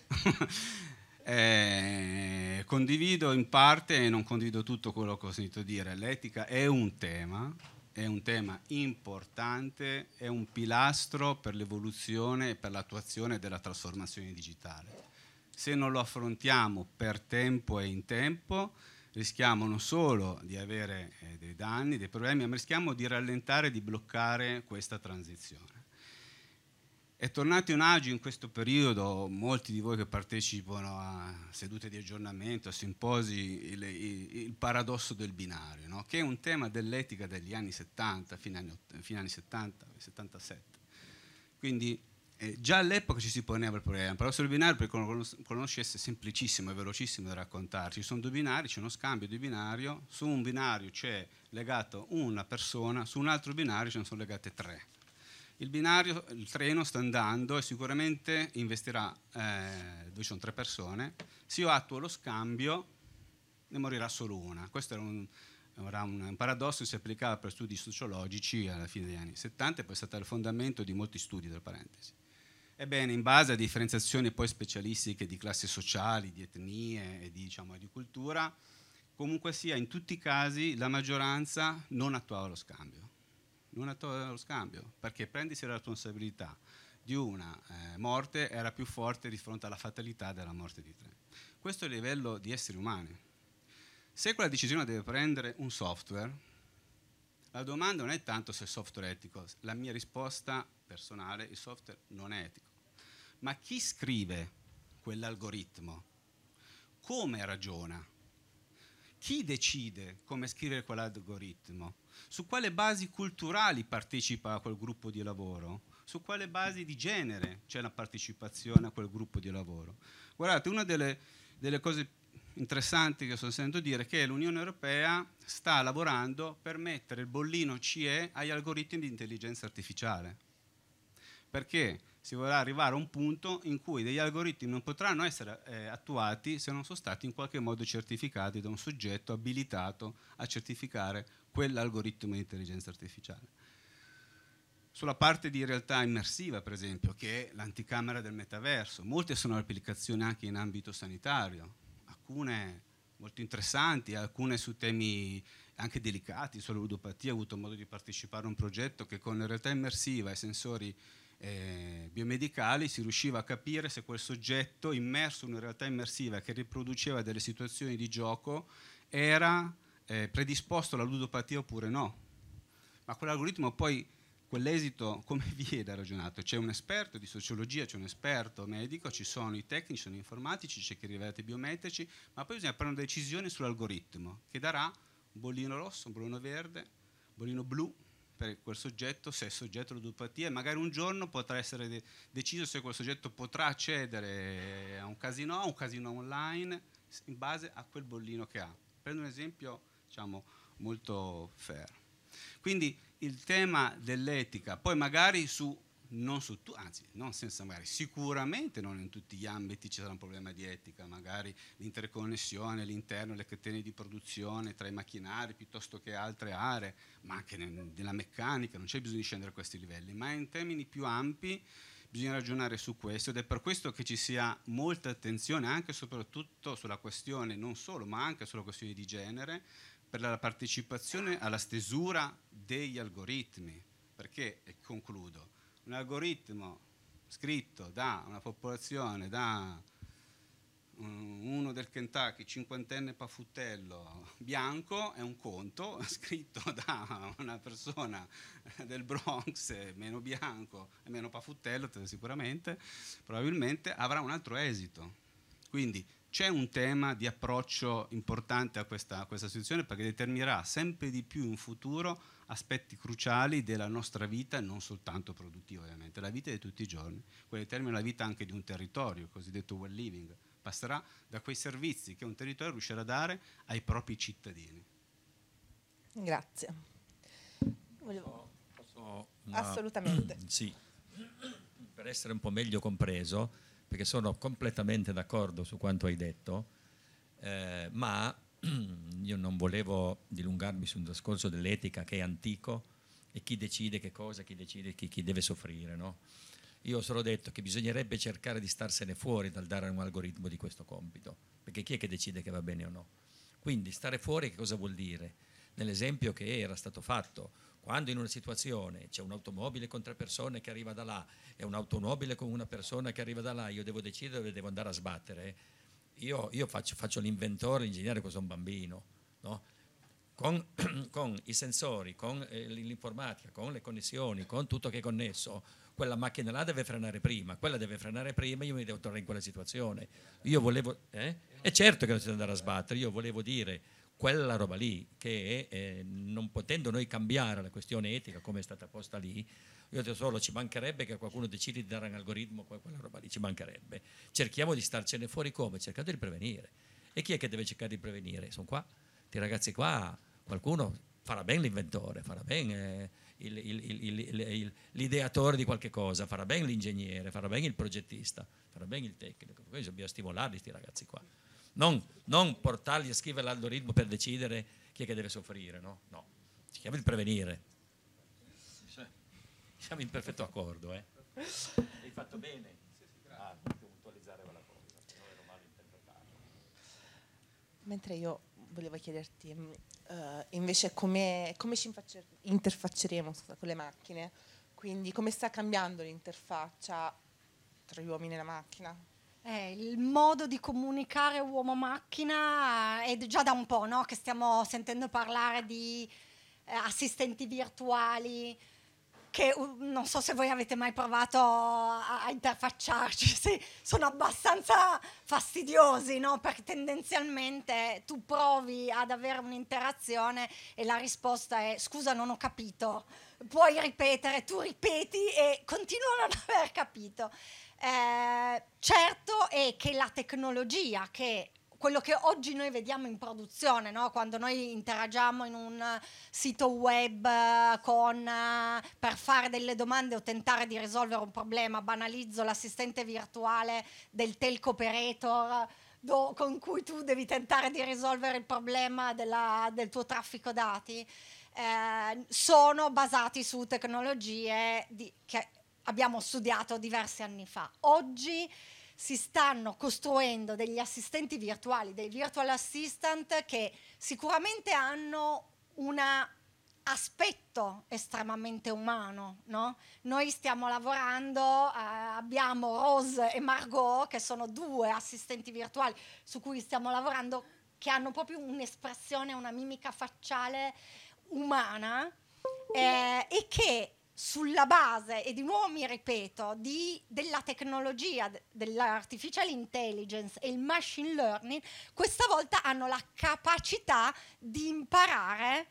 eh, condivido in parte e non condivido tutto quello che ho sentito dire. L'etica è un tema, è un tema importante, è un pilastro per l'evoluzione e per l'attuazione della trasformazione digitale. Se non lo affrontiamo per tempo e in tempo, rischiamo non solo di avere eh, dei danni, dei problemi, ma rischiamo di rallentare, di bloccare questa transizione. È tornato in agio in questo periodo, molti di voi che partecipano a sedute di aggiornamento, a simposi, il, il, il paradosso del binario, no? Che è un tema dell'etica degli anni settanta, fino agli fino anni settanta, settantasette. Quindi Eh, già all'epoca ci si poneva il problema, però sul binario, per conoscesse, è semplicissimo e velocissimo da raccontarci. Ci sono due binari, c'è uno scambio di binario, su un binario c'è legato una persona, su un altro binario ce ne sono legate tre. Il binario, il treno sta andando e sicuramente investirà, eh, dove ci sono tre persone, se io attuo lo scambio ne morirà solo una. Questo era un, era un paradosso che si applicava per studi sociologici alla fine degli anni settanta e poi è stato il fondamento di molti studi, tra parentesi. Ebbene, in base a differenziazioni poi specialistiche di classi sociali, di etnie e di, diciamo, di cultura, comunque sia, in tutti i casi la maggioranza non attuava lo scambio. Non attuava lo scambio, perché prendersi la responsabilità di una eh, morte era più forte di fronte alla fatalità della morte di tre. Questo è il livello di esseri umani. Se quella decisione deve prendere un software, la domanda non è tanto se il software è etico. La mia risposta personale: il software non è etico. Ma chi scrive quell'algoritmo? Come ragiona? Chi decide come scrivere quell'algoritmo? Su quale basi culturali partecipa a quel gruppo di lavoro? Su quale basi di genere c'è la partecipazione a quel gruppo di lavoro? Guardate, una delle, delle cose interessanti che sto sentendo dire è che l'Unione Europea sta lavorando per mettere il bollino C E agli algoritmi di intelligenza artificiale, perché si vorrà arrivare a un punto in cui degli algoritmi non potranno essere eh, attuati se non sono stati in qualche modo certificati da un soggetto abilitato a certificare quell'algoritmo di intelligenza artificiale. Sulla parte di realtà immersiva, per esempio, che è l'anticamera del metaverso, molte sono applicazioni anche in ambito sanitario, alcune molto interessanti, alcune su temi anche delicati, sulla ludopatia. Ho avuto modo di partecipare a un progetto che con la realtà immersiva e sensori eh, biomedicali si riusciva a capire se quel soggetto immerso in una realtà immersiva che riproduceva delle situazioni di gioco era eh, predisposto alla ludopatia oppure no. Ma quell'algoritmo poi, quell'esito come viene ragionato? C'è un esperto di sociologia, c'è un esperto medico, ci sono i tecnici, sono gli informatici, c'è chi rivela i biometrici, ma poi bisogna prendere decisioni sull'algoritmo che darà un bollino rosso, un bollino verde, un bollino blu, per quel soggetto, se è soggetto alla ludopatia, e magari un giorno potrà essere de- deciso se quel soggetto potrà accedere a un casino, a un casino online, in base a quel bollino che ha. Prendo un esempio, diciamo, molto fair. Quindi il tema dell'etica, poi magari su, non su tu, anzi, non senza magari, sicuramente non in tutti gli ambiti ci sarà un problema di etica, magari l'interconnessione all'interno delle catene di produzione tra i macchinari piuttosto che altre aree, ma anche nella meccanica, non c'è bisogno di scendere a questi livelli, ma in termini più ampi bisogna ragionare su questo, ed è per questo che ci sia molta attenzione anche e soprattutto sulla questione, non solo, ma anche sulla questione di genere, per la partecipazione alla stesura degli algoritmi, perché, e concludo, un algoritmo scritto da una popolazione, da uno del Kentucky, cinquantenne paffutello bianco, è un conto, scritto da una persona del Bronx, meno bianco e meno paffutello sicuramente, probabilmente avrà un altro esito. Quindi c'è un tema di approccio importante a questa, a questa situazione, perché determinerà sempre di più in futuro aspetti cruciali della nostra vita, non soltanto produttiva ovviamente, la vita di tutti i giorni, quello determina la vita anche di un territorio, il cosiddetto well living, passerà da quei servizi che un territorio riuscirà a dare ai propri cittadini. Grazie. Volevo... Posso una... Assolutamente. Sì, per essere un po' meglio compreso, perché sono completamente d'accordo su quanto hai detto, eh, ma io non volevo dilungarmi su un discorso dell'etica che è antico e chi decide che cosa, chi decide chi, chi deve soffrire, no? Io ho solo detto che bisognerebbe cercare di starsene fuori dal dare un algoritmo di questo compito, perché chi è che decide che va bene o no? Quindi stare fuori che cosa vuol dire? Nell'esempio che era stato fatto, quando in una situazione c'è un'automobile con tre persone che arriva da là e un'automobile con una persona che arriva da là, io devo decidere dove devo andare a sbattere, io, io faccio, faccio l'inventore, l'ingegnere, questo è un bambino, no? Con, con i sensori, con eh, l'informatica, con le connessioni, con tutto che è connesso, quella macchina là deve frenare prima, quella deve frenare prima, io mi devo tornare in quella situazione. Io volevo, eh? È certo che non si deve andare a sbattere, io volevo dire quella roba lì, che eh, non potendo noi cambiare la questione etica come è stata posta lì, io ho detto solo ci mancherebbe che qualcuno decidi di dare un algoritmo, quella roba lì, ci mancherebbe. Cerchiamo di starcene fuori come? Cercando di prevenire. E chi è che deve cercare di prevenire? Sono qua, i ragazzi qua, qualcuno farà bene l'inventore, farà bene il, il, il, il, l'ideatore di qualche cosa, farà bene l'ingegnere, farà bene il progettista, farà bene il tecnico. Quindi dobbiamo stimolarli questi ragazzi qua. Non, non portarli a scrivere l'algoritmo per decidere chi è che deve soffrire, no? No, cerchiamo di prevenire. Siamo in perfetto accordo, eh? Hai fatto bene a puntualizzare quella cosa, se no ero male interpretato. Mentre io volevo chiederti uh, invece come, come ci interfacceremo scusa, con le macchine, quindi come sta cambiando l'interfaccia tra gli uomini e la macchina? Eh, il modo di comunicare uomo-macchina è già da un po', no? Che stiamo sentendo parlare di eh, assistenti virtuali, che uh, non so se voi avete mai provato a, a interfacciarci, sì, sono abbastanza fastidiosi, no? Perché tendenzialmente tu provi ad avere un'interazione e la risposta è scusa non ho capito, puoi ripetere, tu ripeti e continuano a non aver capito. Eh, certo è che la tecnologia, che quello che oggi noi vediamo in produzione, no? Quando noi interagiamo in un sito web con, per fare delle domande o tentare di risolvere un problema, banalizzo l'assistente virtuale del telco operator do, con cui tu devi tentare di risolvere il problema della, del tuo traffico dati, eh, sono basati su tecnologie di, che abbiamo studiato diversi anni fa. Oggi si stanno costruendo degli assistenti virtuali, dei virtual assistant, che sicuramente hanno un aspetto estremamente umano, no? Noi stiamo lavorando, eh, abbiamo Rose e Margot, che sono due assistenti virtuali su cui stiamo lavorando, che hanno proprio un'espressione, una mimica facciale umana, eh, e che sulla base, e di nuovo mi ripeto, di, della tecnologia, dell'artificial intelligence e il machine learning, questa volta hanno la capacità di imparare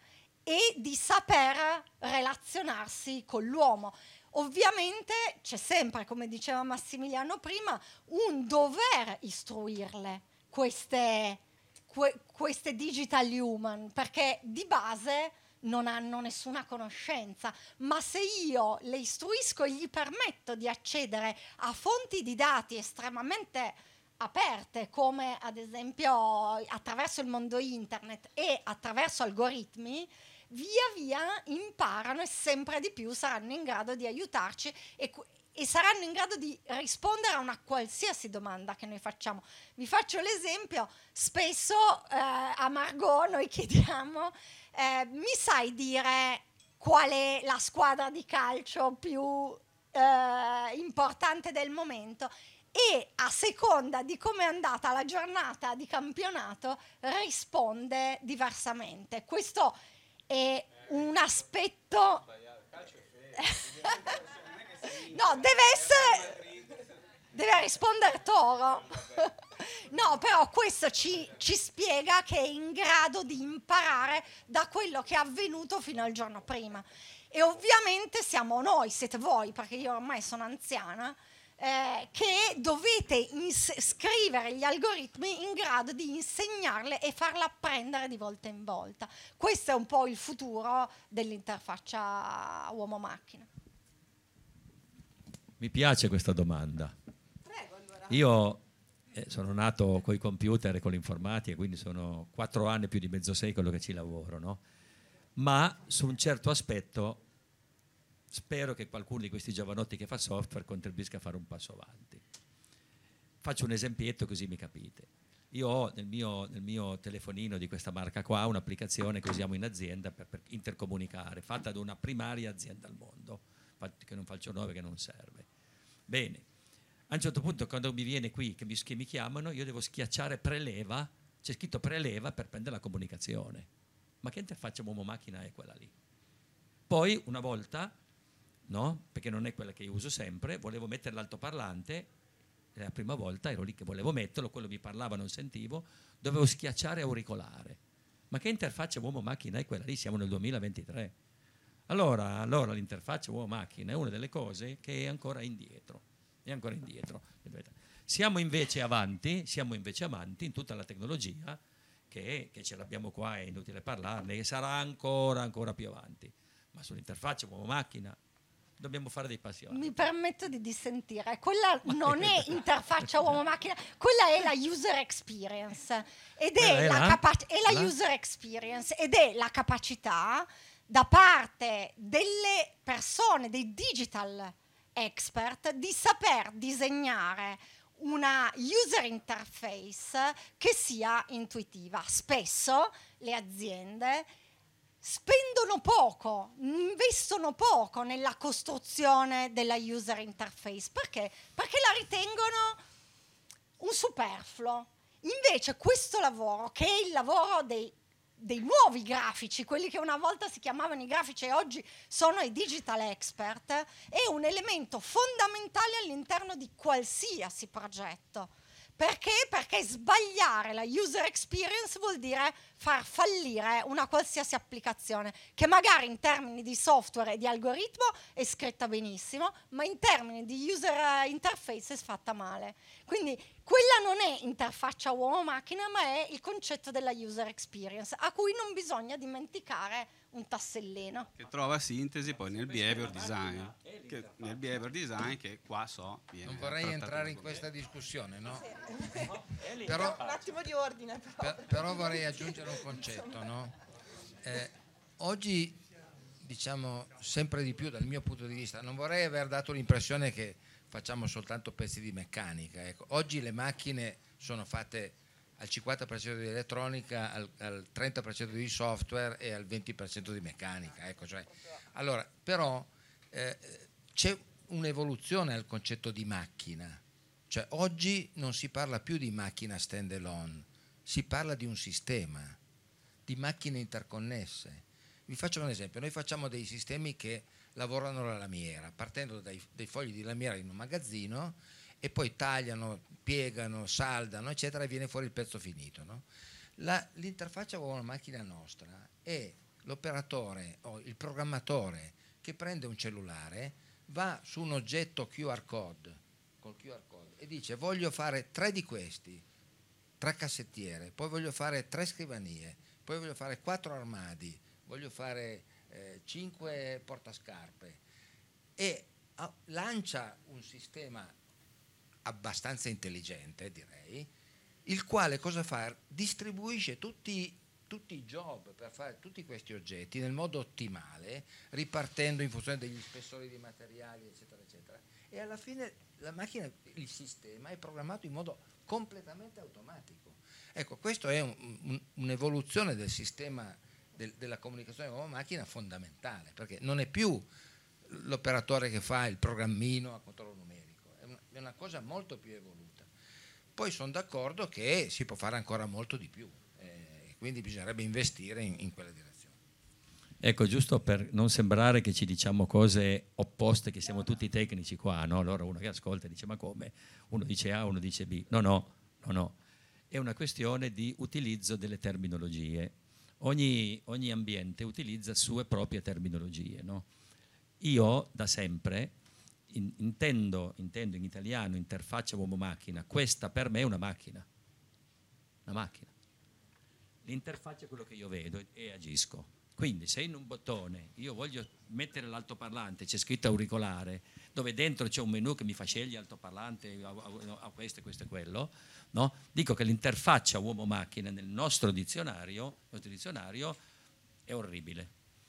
e di saper relazionarsi con l'uomo. Ovviamente c'è sempre, come diceva Massimiliano prima, un dover istruirle queste, que, queste digital human, perché di base non hanno nessuna conoscenza, ma se io le istruisco e gli permetto di accedere a fonti di dati estremamente aperte, come ad esempio attraverso il mondo internet e attraverso algoritmi, via via imparano e sempre di più saranno in grado di aiutarci e, e saranno in grado di rispondere a una qualsiasi domanda che noi facciamo. Vi faccio l'esempio: spesso eh, a Margot noi chiediamo eh, mi sai dire qual è la squadra di calcio più eh, importante del momento? E a seconda di come è andata la giornata di campionato risponde diversamente. Questo è un aspetto no, deve essere deve rispondere Toro. No, però questo ci, ci spiega che è in grado di imparare da quello che è avvenuto fino al giorno prima. E ovviamente siamo noi, siete voi, perché io ormai sono anziana, Eh, che dovete ins- scrivere gli algoritmi in grado di insegnarle e farla apprendere di volta in volta. Questo è un po' il futuro dell'interfaccia uomo-macchina. Mi piace questa domanda. Prego, allora. Io eh, sono nato con i computer e con l'informatica, quindi sono quattro anni più di mezzo secolo che ci lavoro, no? Ma su un certo aspetto spero che qualcuno di questi giovanotti che fa software contribuisca a fare un passo avanti. Faccio un esempietto così mi capite. Io ho nel mio, nel mio telefonino di questa marca qua un'applicazione che usiamo in azienda per, per intercomunicare, fatta da una primaria azienda al mondo, che non faccio nome, che non serve. Bene, a un certo punto quando mi viene qui, che mi, che mi chiamano, io devo schiacciare preleva, c'è scritto preleva per prendere la comunicazione. Ma che interfaccia uomo-macchina è quella lì? Poi una volta, no, perché non è quella che io uso sempre, volevo mettere l'altoparlante, la prima volta ero lì che volevo metterlo, quello mi parlava, non sentivo, dovevo schiacciare auricolare. Ma che interfaccia uomo-macchina è quella lì? Siamo nel duemilaventitré. Allora, allora l'interfaccia uomo-macchina è una delle cose che è ancora indietro. È ancora indietro. Siamo invece avanti, siamo invece avanti in tutta la tecnologia, che, che ce l'abbiamo qua, è inutile parlarne, e sarà ancora, ancora più avanti. Ma sull'interfaccia uomo-macchina dobbiamo fare dei passi avanti. Mi permetto di dissentire, quella non è interfaccia uomo-macchina, quella è la user experience ed è, è la, la? capa- è la La? user experience ed è la capacità da parte delle persone, dei digital expert, di saper disegnare una user interface che sia intuitiva. Spesso le aziende spendono poco, investono poco nella costruzione della user interface. Perché? Perché la ritengono un superfluo. Invece questo lavoro, che è il lavoro dei, dei nuovi grafici, quelli che una volta si chiamavano i grafici e oggi sono i digital expert, è un elemento fondamentale all'interno di qualsiasi progetto. Perché? Perché sbagliare la user experience vuol dire far fallire una qualsiasi applicazione che magari in termini di software e di algoritmo è scritta benissimo, ma in termini di user interface è fatta male. Quindi quella non è interfaccia uomo-macchina, ma è il concetto della user experience, a cui non bisogna dimenticare un tassellino. Che trova sintesi poi nel behavior design, che, nel behavior design che qua so viene Non vorrei trattato entrare in così. questa discussione, no? Sì. Però, Un attimo di ordine, però. per- però vorrei aggiungere un concetto, no? Eh, oggi, diciamo, sempre di più dal mio punto di vista, non vorrei aver dato l'impressione che facciamo soltanto pezzi di meccanica. Ecco, oggi le macchine sono fatte al cinquanta per cento di elettronica, al, al trenta per cento di software e al venti per cento di meccanica. Ecco, cioè, allora, però eh, c'è un'evoluzione al concetto di macchina. Cioè, oggi non si parla più di macchina stand alone, si parla di un sistema, di macchine interconnesse. Vi faccio un esempio: noi facciamo dei sistemi che lavorano la lamiera, partendo dai, dai fogli di lamiera in un magazzino, e poi tagliano, piegano, saldano, eccetera, e viene fuori il pezzo finito, no? La, l'interfaccia con una macchina nostra è l'operatore o il programmatore che prende un cellulare va su un oggetto Q R code, col Q R code e dice voglio fare tre di questi, tre cassettiere, poi voglio fare tre scrivanie, poi voglio fare quattro armadi, voglio fare eh, cinque portascarpe, e ah, lancia un sistema abbastanza intelligente, direi, il quale cosa fa? Distribuisce tutti, tutti i job per fare tutti questi oggetti nel modo ottimale, ripartendo in funzione degli spessori di materiali, eccetera, eccetera. E alla fine la macchina, il sistema è programmato in modo completamente automatico. Ecco, questo è un, un, un'evoluzione del sistema del, della comunicazione uomo-macchina fondamentale, perché non è più l'operatore che fa il programmino a controllo numerico, è una, è una cosa molto più evoluta. Poi sono d'accordo che si può fare ancora molto di più, eh, quindi bisognerebbe investire in, in quella direzione. Ecco, giusto per non sembrare che ci diciamo cose opposte, che siamo tutti tecnici qua, no? Allora uno che ascolta dice ma come? Uno dice A, uno dice B. No, no, no, no. È una questione di utilizzo delle terminologie. Ogni, ogni ambiente utilizza sue proprie terminologie, no? Io da sempre in, intendo, intendo in italiano interfaccia uomo-macchina. Questa per me è una macchina. Una macchina. L'interfaccia è quello che io vedo e, e agisco. Quindi se in un bottone io voglio mettere l'altoparlante, c'è scritto auricolare, dove dentro c'è un menu che mi fa scegliere altoparlante a, a, a questo, questo e quello, no? Dico che l'interfaccia uomo-macchina nel nostro dizionario, nel nostro dizionario è orribile.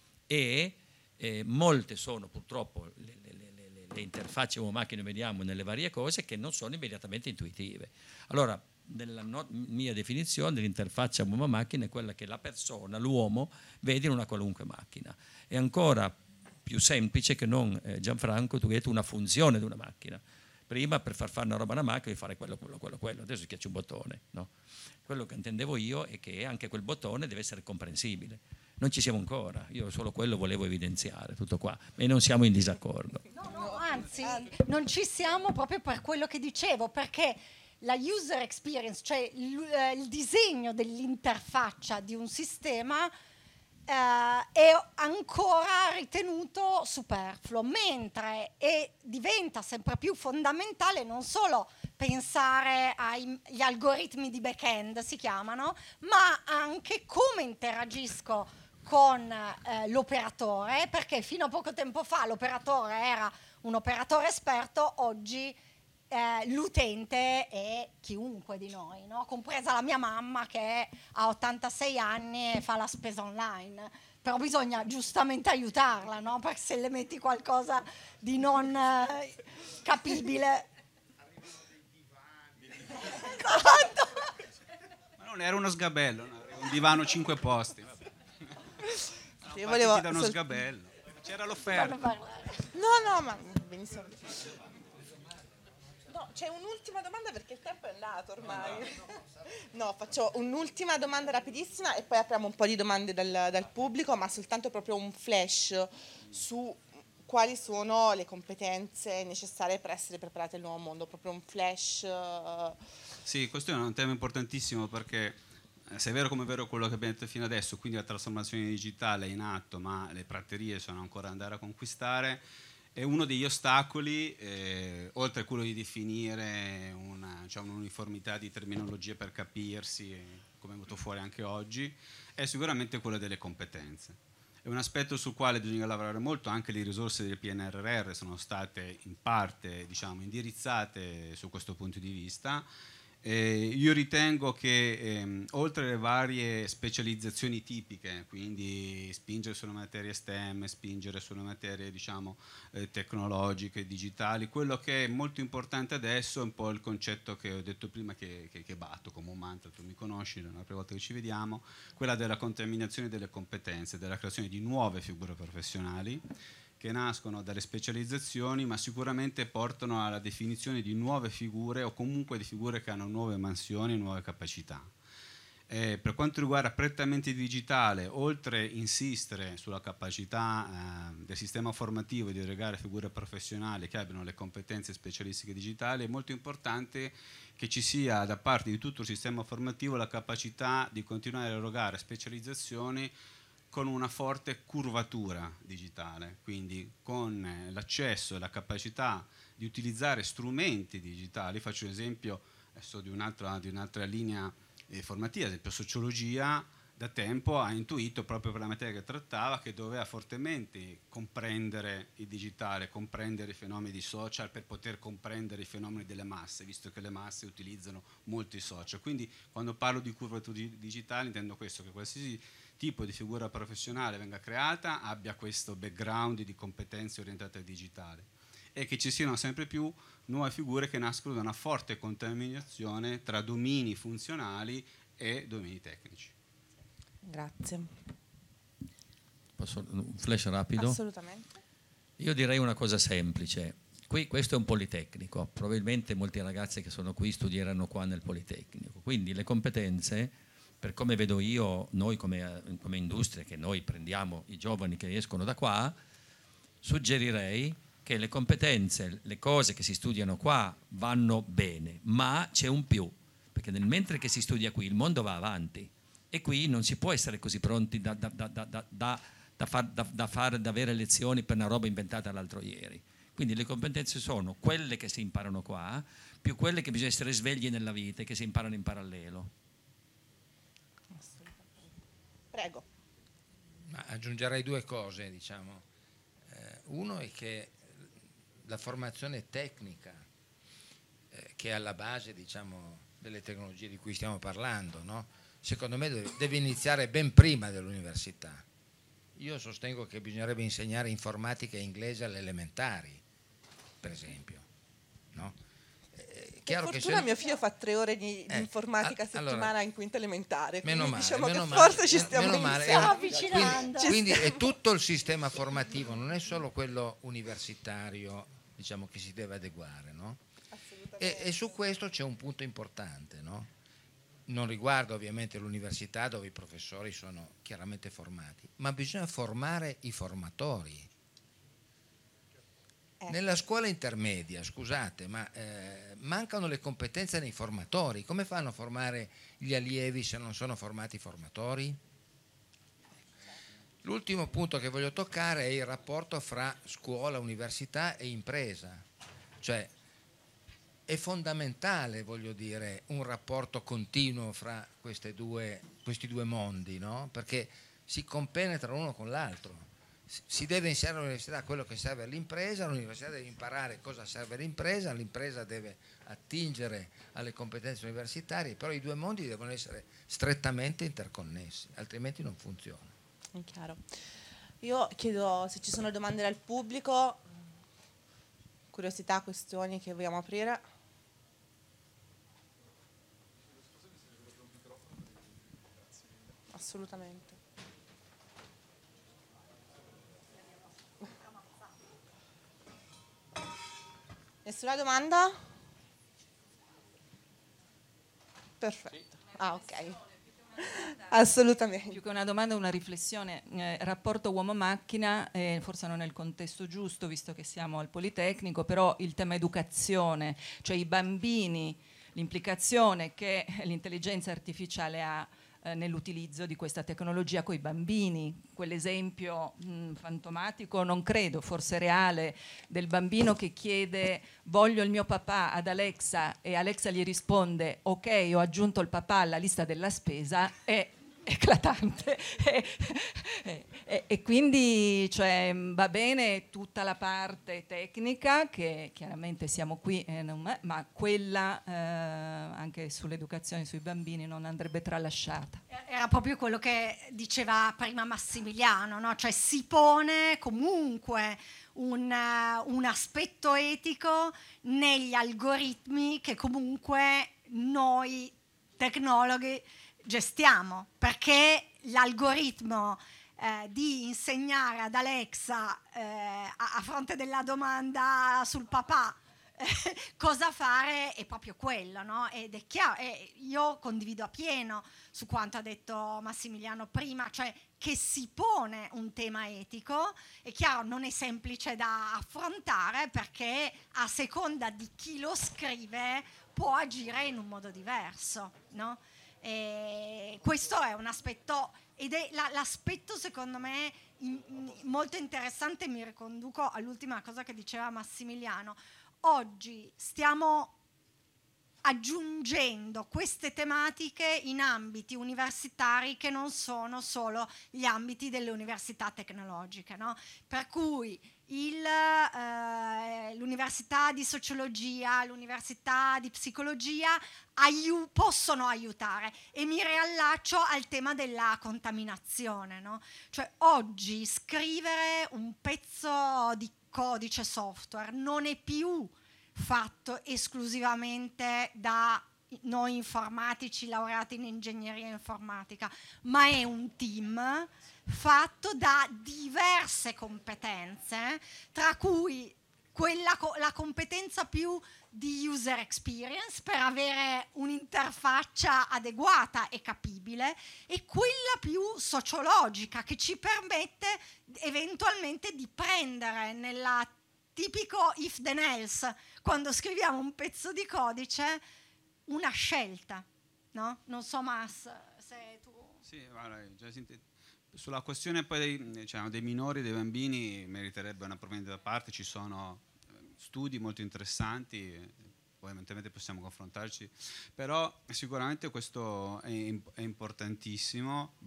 E eh, molte sono purtroppo le, le, le, le interfacce uomo-macchina che vediamo nelle varie cose che non sono immediatamente intuitive. Allora, nella no- mia definizione l'interfaccia uomo-macchina è quella che la persona, l'uomo, vede in una qualunque macchina. È ancora più semplice che non, eh, Gianfranco, tu hai detto una funzione di una macchina. Prima per far fare una roba a una macchina devi fare quello, quello, quello, quello, adesso schiacci un bottone, no? Quello che intendevo io è che anche quel bottone deve essere comprensibile. Non ci siamo ancora, io solo quello volevo evidenziare, tutto qua, e non siamo in disaccordo. No, no, anzi, non ci siamo proprio per quello che dicevo, perché la user experience, cioè il, eh, il disegno dell'interfaccia di un sistema eh, è ancora ritenuto superfluo, mentre è, diventa sempre più fondamentale non solo pensare agli algoritmi di back-end, si chiamano, ma anche come interagisco con eh, l'operatore, perché fino a poco tempo fa l'operatore era un operatore esperto, oggi Eh, l'utente è chiunque di noi, no? Compresa la mia mamma che ha ottantasei anni e fa la spesa online, però bisogna giustamente aiutarla, no? Perché se le metti qualcosa di non eh, capibile. Ma non era uno sgabello, no? Era un divano cinque posti. Vabbè. No, Io volevo da uno sol- sgabello, c'era l'offerta. No, no, ma benissimo. No, c'è un'ultima domanda perché il tempo è andato ormai. No, faccio un'ultima domanda rapidissima e poi apriamo un po' di domande dal, dal pubblico, ma soltanto proprio un flash su quali sono le competenze necessarie per essere preparati al nuovo mondo, proprio un flash. Uh... Sì, questo è un tema importantissimo perché se è vero come è vero quello che abbiamo detto fino adesso, quindi la trasformazione digitale è in atto, ma le praterie sono ancora da andare a conquistare. È uno degli ostacoli, eh, oltre a quello di definire una, cioè un'uniformità di terminologie per capirsi, come è venuto fuori anche oggi, è sicuramente quello delle competenze. È un aspetto sul quale bisogna lavorare molto, anche le risorse del P N R R sono state in parte, diciamo, indirizzate su questo punto di vista. Eh, io ritengo che ehm, oltre alle varie specializzazioni tipiche, quindi spingere sulle materie STEM, spingere sulle materie diciamo eh, tecnologiche, digitali, quello che è molto importante adesso è un po' il concetto che ho detto prima che, che, che batto come un mantra, tu mi conosci, è la prima volta che ci vediamo, quella della contaminazione delle competenze, della creazione di nuove figure professionali che nascono dalle specializzazioni, ma sicuramente portano alla definizione di nuove figure o comunque di figure che hanno nuove mansioni, nuove capacità. Eh, per quanto riguarda prettamente il digitale, oltre a insistere sulla capacità eh, del sistema formativo di erogare figure professionali che abbiano le competenze specialistiche digitali, è molto importante che ci sia da parte di tutto il sistema formativo la capacità di continuare a erogare specializzazioni con una forte curvatura digitale, quindi con l'accesso e la capacità di utilizzare strumenti digitali. Faccio esempio adesso di un'altra, di un'altra linea eh, formativa, ad esempio sociologia da tempo ha intuito, proprio per la materia che trattava, che doveva fortemente comprendere il digitale, comprendere i fenomeni di social per poter comprendere i fenomeni delle masse, visto che le masse utilizzano molti social. Quindi quando parlo di curvatura digitale intendo questo, che qualsiasi tipo di figura professionale venga creata abbia questo background di competenze orientate al digitale e che ci siano sempre più nuove figure che nascono da una forte contaminazione tra domini funzionali e domini tecnici. Grazie. Posso un flash rapido? Assolutamente. Io direi una cosa semplice. Qui questo è un politecnico, probabilmente molti ragazzi che sono qui studieranno qua nel politecnico. Quindi le competenze, per come vedo io, noi come, come industria, che noi prendiamo i giovani che escono da qua, suggerirei che le competenze, le cose che si studiano qua vanno bene, ma c'è un più, perché nel mentre che si studia qui il mondo va avanti. E qui non si può essere così pronti da, da, da, da, da, da, far, da, da, fare, da avere lezioni per una roba inventata l'altro ieri. Quindi le competenze sono quelle che si imparano qua, più quelle che bisogna essere svegli nella vita e che si imparano in parallelo. Prego. Ma aggiungerei due cose, diciamo. Eh, uno è che la formazione tecnica, eh, che è alla base, diciamo, delle tecnologie di cui stiamo parlando, no? Secondo me deve, deve iniziare ben prima dell'università. Io sostengo che bisognerebbe insegnare informatica e inglese alle elementari, per esempio, no? Eh, chiaro per che fortuna se... mio figlio fa tre ore di, eh, di informatica a settimana allora, in quinta elementare, meno quindi male, diciamo meno che male, forse ci stiamo meno male, stiamo eh, avvicinando. Quindi, quindi è tutto il sistema formativo, non è solo quello universitario, diciamo, che si deve adeguare, no? E, e su questo c'è un punto importante, no? Non riguarda ovviamente l'università dove i professori sono chiaramente formati, ma bisogna formare i formatori. Eh. Nella scuola intermedia, scusate, ma eh, mancano le competenze nei formatori. Come fanno a formare gli allievi se non sono formati i formatori? L'ultimo punto che voglio toccare è il rapporto fra scuola, università e impresa. Cioè, è fondamentale, voglio dire, un rapporto continuo fra queste due, questi due mondi, no? Perché si compenetrano uno con l'altro. Si deve insegnare all'università quello che serve all'impresa, l'università deve imparare cosa serve all'impresa, l'impresa deve attingere alle competenze universitarie, però i due mondi devono essere strettamente interconnessi, altrimenti non funziona. È chiaro. Io chiedo se ci sono domande dal pubblico, curiosità, questioni che vogliamo aprire. Assolutamente. Nessuna domanda? Perfetto. Ah, ok. Assolutamente. Più che una domanda, una riflessione. Eh, rapporto uomo-macchina, eh, forse non è il contesto giusto, visto che siamo al Politecnico, però il tema educazione, cioè i bambini, l'implicazione che l'intelligenza artificiale ha nell'utilizzo di questa tecnologia coi bambini, quell'esempio mh, fantomatico, non credo, forse reale, del bambino che chiede voglio il mio papà ad Alexa e Alexa gli risponde ok, ho aggiunto il papà alla lista della spesa, è eclatante e, e, e, e quindi cioè, va bene tutta la parte tecnica che chiaramente siamo qui eh, non, ma quella eh, anche sull'educazione sui bambini non andrebbe tralasciata. Era proprio quello che diceva prima Massimiliano, no? Cioè si pone comunque un, uh, un aspetto etico negli algoritmi che comunque noi tecnologhi gestiamo, perché l'algoritmo eh, di insegnare ad Alexa eh, a, a fronte della domanda sul papà eh, cosa fare è proprio quello, no? Ed è chiaro, e io condivido appieno su quanto ha detto Massimiliano prima, cioè che si pone un tema etico, è chiaro non è semplice da affrontare perché a seconda di chi lo scrive può agire in un modo diverso, no? E questo è un aspetto ed è la, l'aspetto secondo me in, in, molto interessante. Mi riconduco all'ultima cosa che diceva Massimiliano. Oggi stiamo aggiungendo queste tematiche in ambiti universitari che non sono solo gli ambiti delle università tecnologiche, no? Per cui il, eh, l'università di sociologia, l'università di psicologia aiu- possono aiutare, e mi riallaccio al tema della contaminazione, no? Cioè oggi scrivere un pezzo di codice software non è più fatto esclusivamente da noi informatici laureati in ingegneria informatica, ma è un team fatto da diverse competenze, tra cui quella, la competenza più di user experience per avere un'interfaccia adeguata e capibile, e quella più sociologica che ci permette eventualmente di prendere nella tipico if then else, quando scriviamo un pezzo di codice, una scelta, no? Non so, Mas, se tu... Sì, guarda, già senti, sulla questione poi dei, diciamo, dei minori, dei bambini, meriterebbe un approfondimento da parte. Ci sono studi molto interessanti, poi eventualmente possiamo confrontarci, però sicuramente questo è, è importantissimo.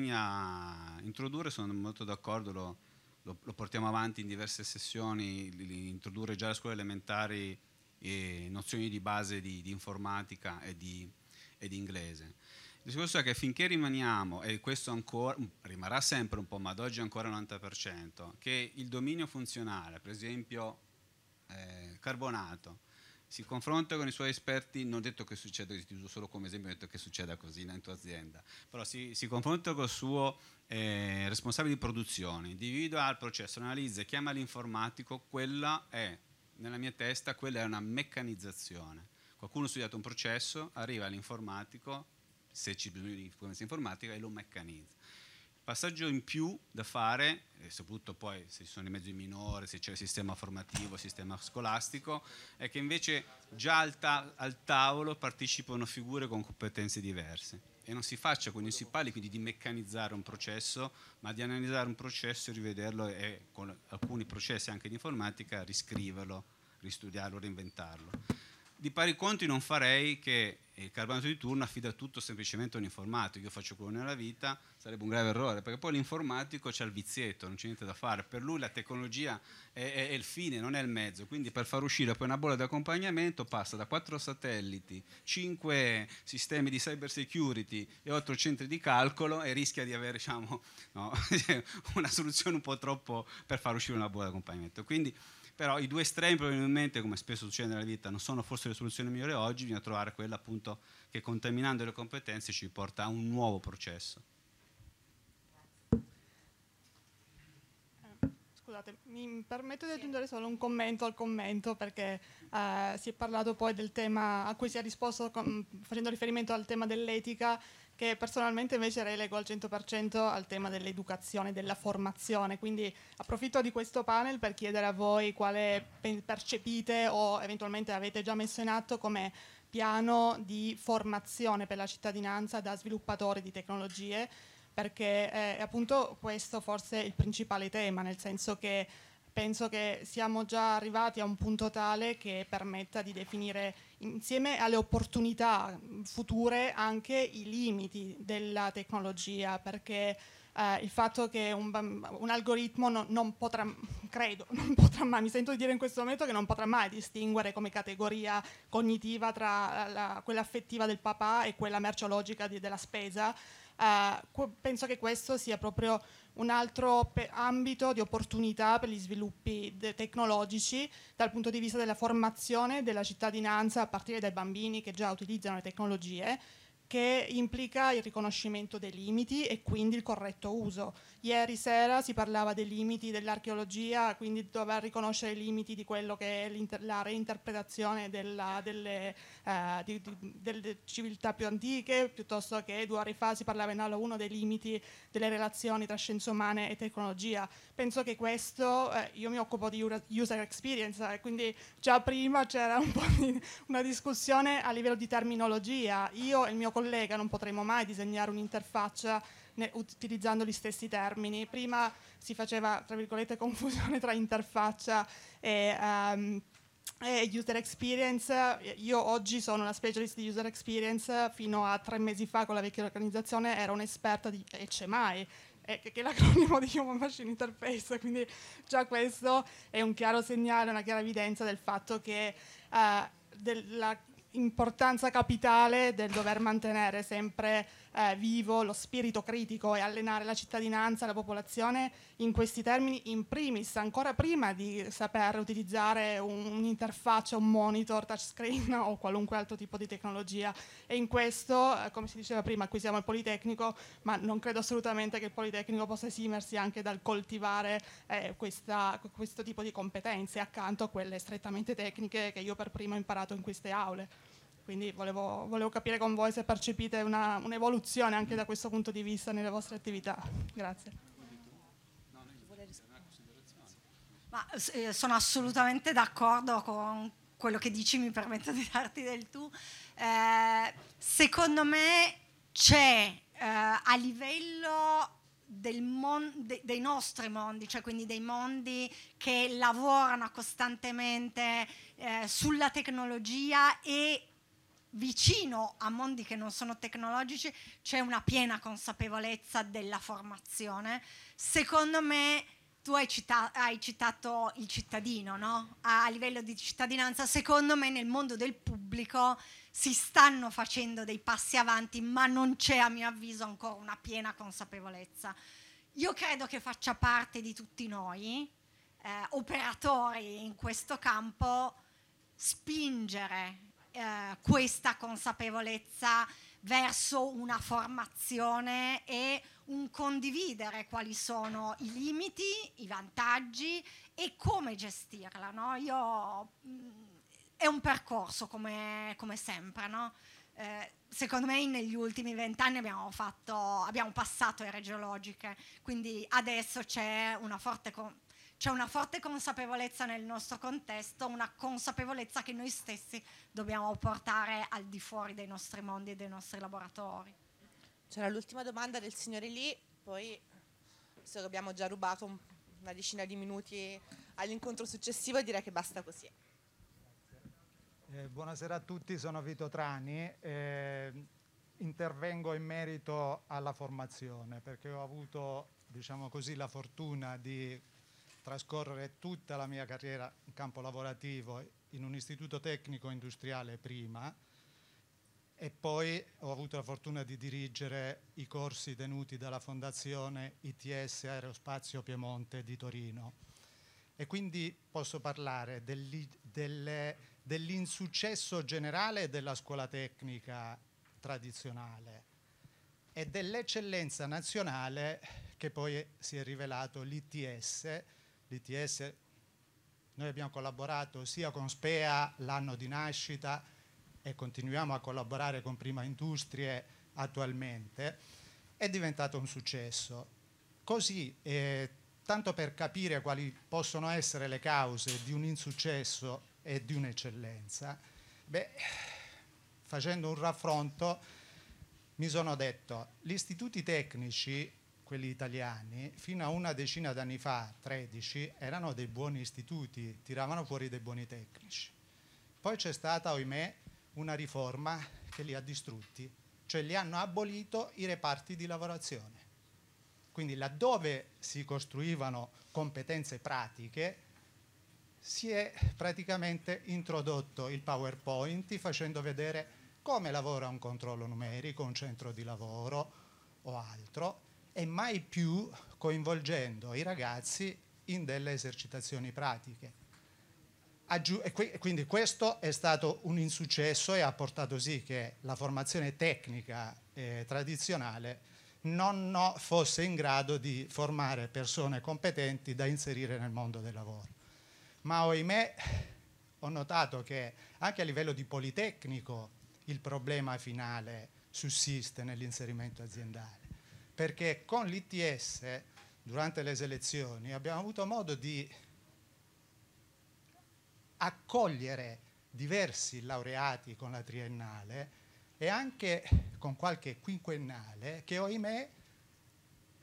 Bisogna introdurre, sono molto d'accordo, lo, lo, lo portiamo avanti in diverse sessioni, li, li introdurre già alle scuole elementari e nozioni di base di, di informatica e di, e di inglese. Il discorso è che finché rimaniamo, e questo ancora rimarrà sempre un po', ma ad oggi ancora il novanta per cento, che il dominio funzionale, per esempio eh, Carbonato, si confronta con i suoi esperti, non ho detto che succeda, ti uso solo come esempio, ho detto che succeda così nella tua azienda, però si, si confronta con il suo eh, responsabile di produzione, individua il processo, analizza, chiama l'informatico, quella è, nella mia testa, quella è una meccanizzazione. Qualcuno ha studiato un processo, arriva all'informatico, se ci bisogna di conoscenza informatica, e lo meccanizza. Il passaggio in più da fare, e soprattutto poi se ci sono i mezzi minori, se c'è il sistema formativo, il sistema scolastico, è che invece già al, ta- al tavolo partecipano figure con competenze diverse, e non si faccia, quindi si parli quindi di meccanizzare un processo, ma di analizzare un processo e rivederlo, e con alcuni processi anche di informatica riscriverlo, ristudiarlo, reinventarlo. Di pari conti non farei che il Carbonato di turno affida tutto semplicemente a un informatico. Io faccio quello nella vita, sarebbe un grave errore, perché poi l'informatico c'ha il vizietto, non c'è niente da fare. Per lui la tecnologia è, è, è il fine, non è il mezzo. Quindi per far uscire poi una bolla di accompagnamento passa da quattro satelliti, cinque sistemi di cyber security e otto centri di calcolo, e rischia di avere, diciamo, no, una soluzione un po' troppo per far uscire una bolla di accompagnamento. Quindi però i due estremi probabilmente, come spesso succede nella vita, non sono forse le soluzioni migliori oggi, bisogna trovare quella appunto che, contaminando le competenze, ci porta a un nuovo processo. Scusate, mi permetto di aggiungere solo un commento al commento, perché eh, si è parlato poi del tema a cui si è risposto con, facendo riferimento al tema dell'etica, che personalmente invece relego al cento per cento al tema dell'educazione, della formazione. Quindi approfitto di questo panel per chiedere a voi quale percepite o eventualmente avete già messo in atto come piano di formazione per la cittadinanza da sviluppatori di tecnologie, perché è appunto questo forse il principale tema, nel senso che penso che siamo già arrivati a un punto tale che permetta di definire, insieme alle opportunità future, anche i limiti della tecnologia, perché eh, il fatto che un, un algoritmo non, non potrà, credo, non potrà mai, mi sento di dire in questo momento che non potrà mai distinguere come categoria cognitiva tra la, quella affettiva del papà e quella merceologica di, della spesa. Uh, penso che questo sia proprio un altro pe- ambito di opportunità per gli sviluppi de- tecnologici dal punto di vista della formazione della cittadinanza a partire dai bambini che già utilizzano le tecnologie, che implica il riconoscimento dei limiti e quindi il corretto uso. Ieri sera si parlava dei limiti dell'archeologia, quindi dover riconoscere i limiti di quello che è la reinterpretazione della, delle, uh, di, di, delle civiltà più antiche, piuttosto che due ore fa si parlava in aula uno dei limiti delle relazioni tra scienze umane e tecnologia. Penso che questo, eh, io mi occupo di user experience, eh, quindi già prima c'era un po' di, una discussione a livello di terminologia. Io e il mio collega non potremo mai disegnare un'interfaccia ne, utilizzando gli stessi termini. Prima si faceva, tra virgolette, confusione tra interfaccia e, um, e user experience. Io oggi sono una specialist di user experience, fino a tre mesi fa con la vecchia organizzazione ero un'esperta di H M I, che è l'acronimo di Human Machine Interface, quindi già questo è un chiaro segnale, una chiara evidenza del fatto che uh, della importanza capitale del dover mantenere sempre eh, vivo lo spirito critico e allenare la cittadinanza, la popolazione in questi termini, in primis, ancora prima di saper utilizzare un, un'interfaccia, un monitor, touchscreen o qualunque altro tipo di tecnologia. E in questo, eh, come si diceva prima, qui siamo al Politecnico, ma non credo assolutamente che il Politecnico possa esimersi anche dal coltivare eh, questa, questo tipo di competenze accanto a quelle strettamente tecniche che io per prima ho imparato in queste aule. Quindi volevo, volevo capire con voi se percepite una, un'evoluzione anche da questo punto di vista nelle vostre attività. Grazie. Ma, eh, sono assolutamente d'accordo con quello che dici, mi permetto di darti del tu. Eh, secondo me c'è eh, a livello del mon- de- dei nostri mondi, cioè quindi dei mondi che lavorano costantemente eh, sulla tecnologia e vicino a mondi che non sono tecnologici, c'è una piena consapevolezza della formazione. Secondo me, tu hai, cita- hai citato il cittadino, no? A-, a livello di cittadinanza, secondo me nel mondo del pubblico si stanno facendo dei passi avanti, ma non c'è, a mio avviso, ancora una piena consapevolezza. Io credo che faccia parte di tutti noi, eh, operatori in questo campo, spingere Eh, questa consapevolezza verso una formazione e un condividere quali sono i limiti, i vantaggi e come gestirla, no? Io, mh, è un percorso come, come sempre, no? Eh, secondo me negli ultimi vent'anni abbiamo fatto, abbiamo passato ere geologiche, quindi adesso c'è una forte con- C'è una forte consapevolezza nel nostro contesto, una consapevolezza che noi stessi dobbiamo portare al di fuori dei nostri mondi e dei nostri laboratori. C'era l'ultima domanda del signore lì, poi visto che abbiamo già rubato un- una decina di minuti all'incontro successivo, direi che basta così. Eh, buonasera a tutti, sono Vito Trani. Eh, intervengo in merito alla formazione perché ho avuto, diciamo così, la fortuna di trascorrere tutta la mia carriera in campo lavorativo in un istituto tecnico industriale prima e poi ho avuto la fortuna di dirigere i corsi tenuti dalla Fondazione I T S Aerospazio Piemonte di Torino e quindi posso parlare degli, delle, dell'insuccesso generale della scuola tecnica tradizionale e dell'eccellenza nazionale che poi si è rivelato l'I T S. L'I T S, noi abbiamo collaborato sia con SPEA l'anno di nascita e continuiamo a collaborare con Prima Industrie attualmente, è diventato un successo. Così, eh, tanto per capire quali possono essere le cause di un insuccesso e di un'eccellenza, beh, facendo un raffronto, mi sono detto, gli istituti tecnici, quelli italiani, fino a una decina d'anni fa, tredici, erano dei buoni istituti, tiravano fuori dei buoni tecnici. Poi c'è stata, ohimè, una riforma che li ha distrutti, cioè li hanno abolito i reparti di lavorazione. Quindi laddove si costruivano competenze pratiche, si è praticamente introdotto il PowerPoint facendo vedere come lavora un controllo numerico, un centro di lavoro o altro, e mai più coinvolgendo i ragazzi in delle esercitazioni pratiche. Aggiu- e qui- quindi questo è stato un insuccesso e ha portato sì che la formazione tecnica eh, tradizionale non no, fosse in grado di formare persone competenti da inserire nel mondo del lavoro. Ma ohimè ho notato che anche a livello di Politecnico il problema finale sussiste nell'inserimento aziendale. Perché con l'I T S, durante le selezioni, abbiamo avuto modo di accogliere diversi laureati con la triennale e anche con qualche quinquennale che, ohimè,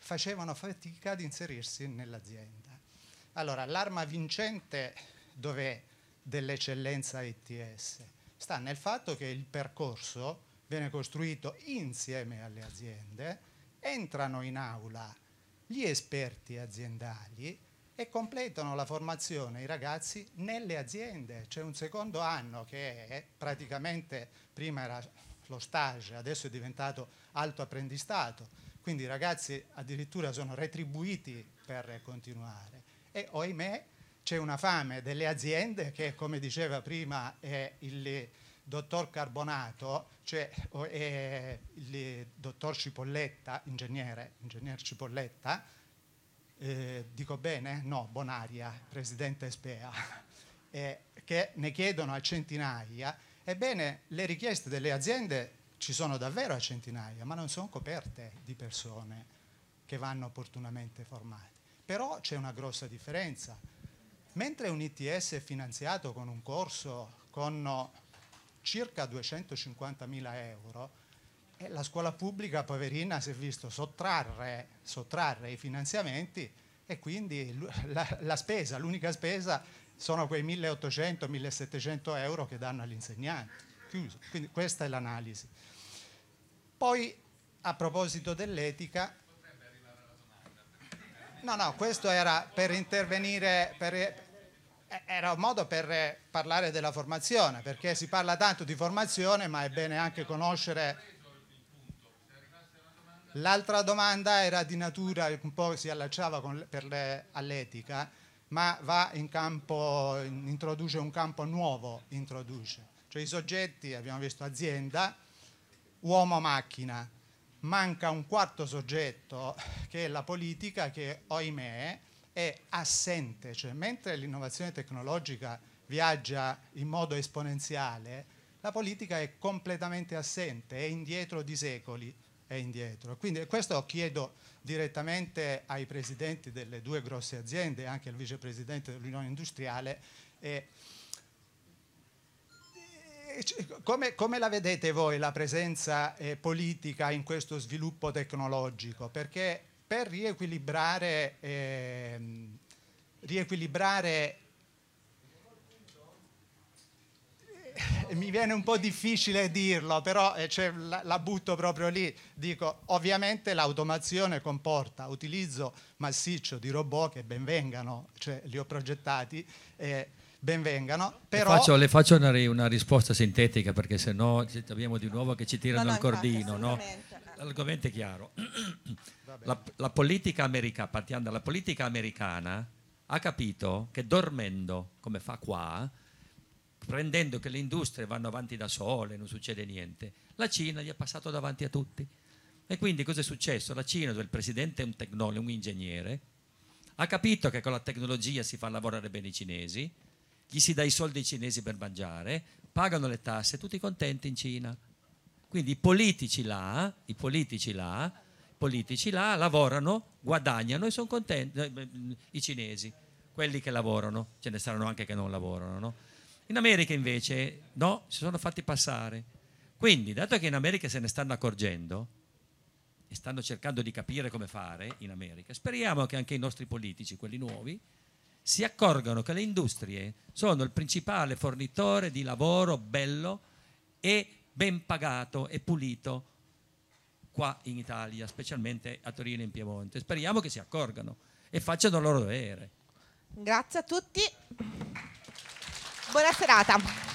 facevano fatica ad inserirsi nell'azienda. Allora, l'arma vincente dov'è dell'eccellenza I T S? Sta nel fatto che il percorso viene costruito insieme alle aziende, entrano in aula gli esperti aziendali e completano la formazione i ragazzi nelle aziende. C'è un secondo anno che è praticamente, prima era lo stage, adesso è diventato alto apprendistato, quindi i ragazzi addirittura sono retribuiti per continuare. E ohimè c'è una fame delle aziende che, come diceva prima è il dottor Carbonato, cioè è il dottor Cipolletta, ingegnere, ingegner Cipolletta, eh, dico bene? No, Bonaria, presidente S P A, eh, che ne chiedono a centinaia. Ebbene, le richieste delle aziende ci sono davvero a centinaia, ma non sono coperte di persone che vanno opportunamente formate. Però c'è una grossa differenza. Mentre un I T S è finanziato con un corso con circa duecentocinquantamila euro, e la scuola pubblica poverina si è visto sottrarre, sottrarre i finanziamenti e quindi la, la spesa, l'unica spesa sono quei milleottocento millesettecento euro che danno agli insegnanti. Chiuso. Quindi questa è l'analisi. Poi, a proposito dell'etica, no, no, questo era per intervenire, per, era un modo per parlare della formazione, perché si parla tanto di formazione, ma è bene anche conoscere. L'altra domanda era di natura, un po' si allacciava con, per le, all'etica, ma va in campo, introduce un campo nuovo, introduce. Cioè i soggetti, abbiamo visto azienda, uomo-macchina, manca un quarto soggetto che è la politica, che ohimè è assente, cioè mentre l'innovazione tecnologica viaggia in modo esponenziale, la politica è completamente assente, è indietro di secoli, è indietro. Quindi questo chiedo direttamente ai presidenti delle due grosse aziende e anche al vicepresidente dell'Unione Industriale. Eh, come, come la vedete voi la presenza eh, politica in questo sviluppo tecnologico? Perché per riequilibrare, eh, riequilibrare eh, mi viene un po' difficile dirlo, però eh, cioè, la, la butto proprio lì. Dico, ovviamente l'automazione comporta utilizzo massiccio di robot, che ben vengano, cioè li ho progettati, eh, ben vengano, però... Le faccio, le faccio una, una risposta sintetica, perché sennò abbiamo di nuovo che ci tirano no, no, il cordino, infatti, no? L'argomento è chiaro. La, la politica americana, partiamo dalla politica americana, ha capito che dormendo, come fa qua, prendendo che le industrie vanno avanti da sole, non succede niente, la Cina gli è passato davanti a tutti. E quindi cosa è successo? La Cina, dove il presidente è un tecnologo, un ingegnere, ha capito che con la tecnologia si fa lavorare bene i cinesi, gli si dà i soldi ai cinesi per mangiare, pagano le tasse, tutti contenti in Cina. Quindi i politici là, i politici là, i politici là lavorano, guadagnano e sono contenti, i cinesi, quelli che lavorano, ce ne saranno anche che non lavorano, no? In America invece no, si sono fatti passare. Quindi, dato che in America se ne stanno accorgendo e stanno cercando di capire come fare in America, speriamo che anche i nostri politici, quelli nuovi, si accorgano che le industrie sono il principale fornitore di lavoro bello e ben pagato e pulito qua in Italia, specialmente a Torino e in Piemonte. Speriamo che si accorgano e facciano il loro dovere. Grazie a tutti. Buona serata.